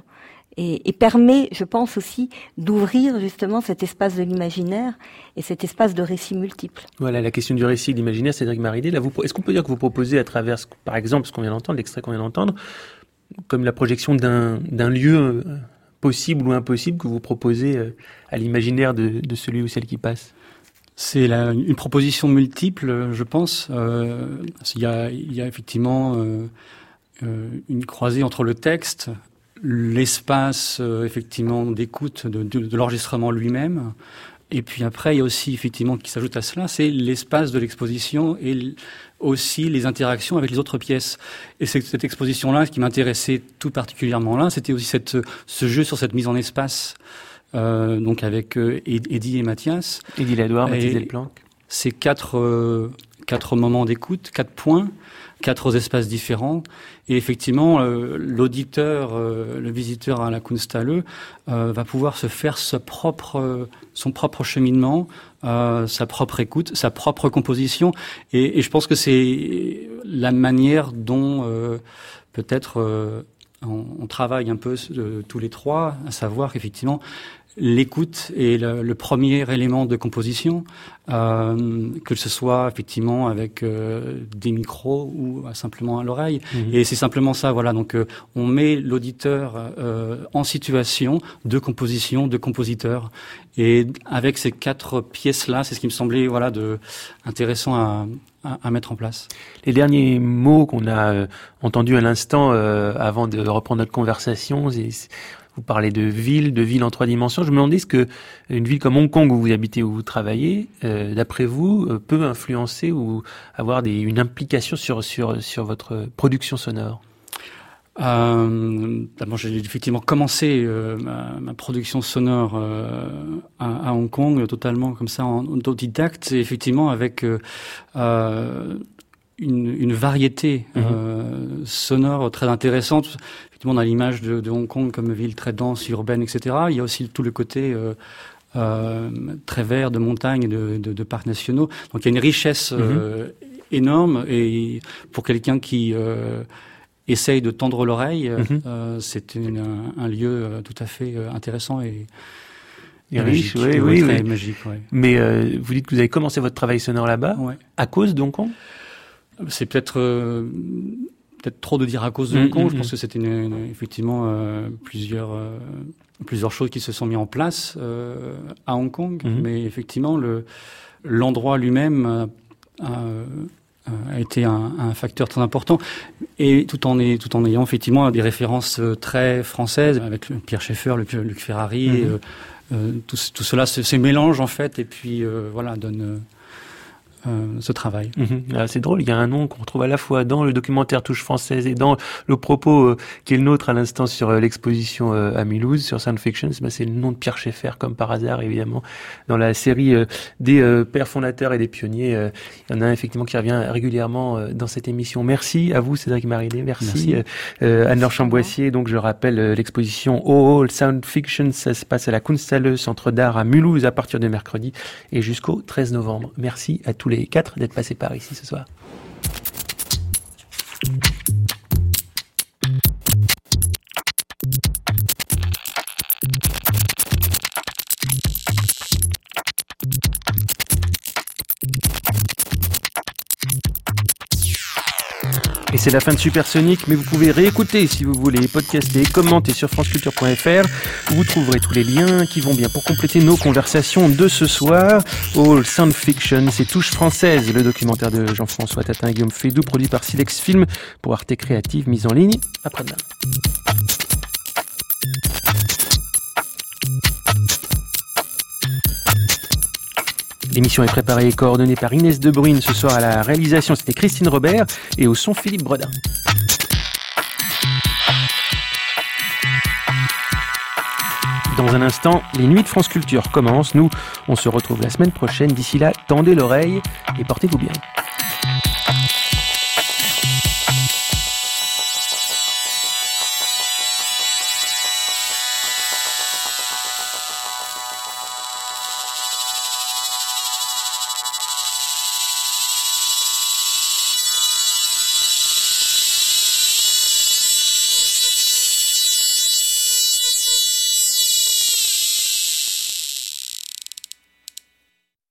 et, et permet, je pense aussi, d'ouvrir justement cet espace de l'imaginaire et cet espace de récits multiples. Voilà, la question du récit et de l'imaginaire, Cédric Maridé. Là, vous, est-ce qu'on peut dire que vous proposez à travers, par exemple, ce qu'on vient d'entendre, l'extrait qu'on vient d'entendre, comme la projection d'un, d'un lieu possible ou impossible que vous proposez à l'imaginaire de, de celui ou celle qui passe? C'est la, une proposition multiple, je pense. Euh, il y a, il y a effectivement euh, euh, une croisée entre le texte, l'espace euh, effectivement d'écoute de, de, de l'enregistrement lui-même, et puis après il y a aussi effectivement qui s'ajoute à cela, c'est l'espace de l'exposition et l- aussi les interactions avec les autres pièces. Et c'est cette exposition-là, ce qui m'intéressait tout particulièrement là, c'était aussi cette, ce jeu sur cette mise en espace. Euh, donc avec euh, Eddie et Mathias. Eddie Ladoire, Mathilde Delplanque. C'est quatre, euh, quatre moments d'écoute, quatre points, quatre espaces différents. Et effectivement, euh, l'auditeur, euh, le visiteur à la Kunsthalle euh, va pouvoir se faire sa propre, euh, son propre cheminement, euh, sa propre écoute, sa propre composition. Et, et je pense que c'est la manière dont euh, peut-être euh, on, on travaille un peu euh, tous les trois, à savoir qu'effectivement, l'écoute est le, le premier élément de composition, euh, que ce soit effectivement avec euh, des micros ou euh, simplement à l'oreille. Mmh. Et c'est simplement ça, voilà. Donc euh, on met l'auditeur euh, en situation de composition, de compositeur. Et avec ces quatre pièces-là, c'est ce qui me semblait voilà de intéressant à, à, à mettre en place. Les derniers mots qu'on a euh, entendus à l'instant, euh, avant de reprendre notre conversation, c'est vous parlez de ville, de ville en trois dimensions. Je me demandais, est-ce que une ville comme Hong Kong, où vous habitez, où vous travaillez, euh, d'après vous, euh, peut influencer ou avoir des, une implication sur, sur, sur votre production sonore? Euh, d'abord, j'ai effectivement commencé euh, ma, ma production sonore euh, à, à Hong Kong, totalement comme ça, en autodidacte, et effectivement avec euh, euh, une, une variété mmh. euh, sonore très intéressante. On a l'image de, de Hong Kong comme ville très dense, urbaine, et cetera. Il y a aussi tout le côté euh, euh, très vert de montagne, de, de, de parcs nationaux. Donc il y a une richesse euh, mm-hmm. énorme. Et pour quelqu'un qui euh, essaye de tendre l'oreille, mm-hmm. euh, c'est une, un, un lieu tout à fait intéressant et, et riche, oui, oui, très oui. magique. Ouais. Mais euh, vous dites que vous avez commencé votre travail sonore là-bas, ouais. à cause de Hong Kong? C'est peut-être... Euh, peut-être trop de dire à cause de Hong Kong. Mmh, mmh, je pense que c'était une, une, effectivement euh, plusieurs euh, plusieurs choses qui se sont mises en place euh, à Hong Kong, mmh. mais effectivement le l'endroit lui-même a, a, a été un, un facteur très important, et tout en est, tout en ayant effectivement des références très françaises avec Pierre Schaeffer, Luc, Luc Ferrari, mmh. et, euh, euh, tout, tout cela se, se mélange en fait, et puis euh, voilà donne euh, Euh, ce travail. Mmh. Ah, c'est drôle, il y a un nom qu'on retrouve à la fois dans le documentaire Touche Française et dans le propos euh, qui est le nôtre à l'instant sur euh, l'exposition euh, à Mulhouse, sur Sound Fiction. Bah, c'est le nom de Pierre Schaeffer, comme par hasard, évidemment. Dans la série euh, des euh, pères fondateurs et des pionniers, euh, il y en a un effectivement qui revient régulièrement euh, dans cette émission. Merci à vous, Cédric Maridé. Merci, Merci. Euh, euh, Anne-Laure Chamboissier. Donc, je rappelle euh, l'exposition All Sound Fiction. Ça se passe à la Kunsthalle, Centre d'Art à Mulhouse, à partir de mercredi et jusqu'au treize novembre. Merci à tous les quatre d'être passés par ici ce soir. Et c'est la fin de Supersonic, mais vous pouvez réécouter si vous voulez, podcaster, commenter sur franceculture point f r, où vous trouverez tous les liens qui vont bien pour compléter nos conversations de ce soir. All Sound Fiction, c'est Touche Française, le documentaire de Jean-François Tatin et Guillaume Fédoux, produit par Silex Film pour Arte Créative, mise en ligne après-demain. L'émission est préparée et coordonnée par Inès Debruyne. Ce soir à la réalisation, c'était Christine Robert, et au son, Philippe Bredin. Dans un instant, les nuits de France Culture commencent. Nous, on se retrouve la semaine prochaine. D'ici là, tendez l'oreille et portez-vous bien.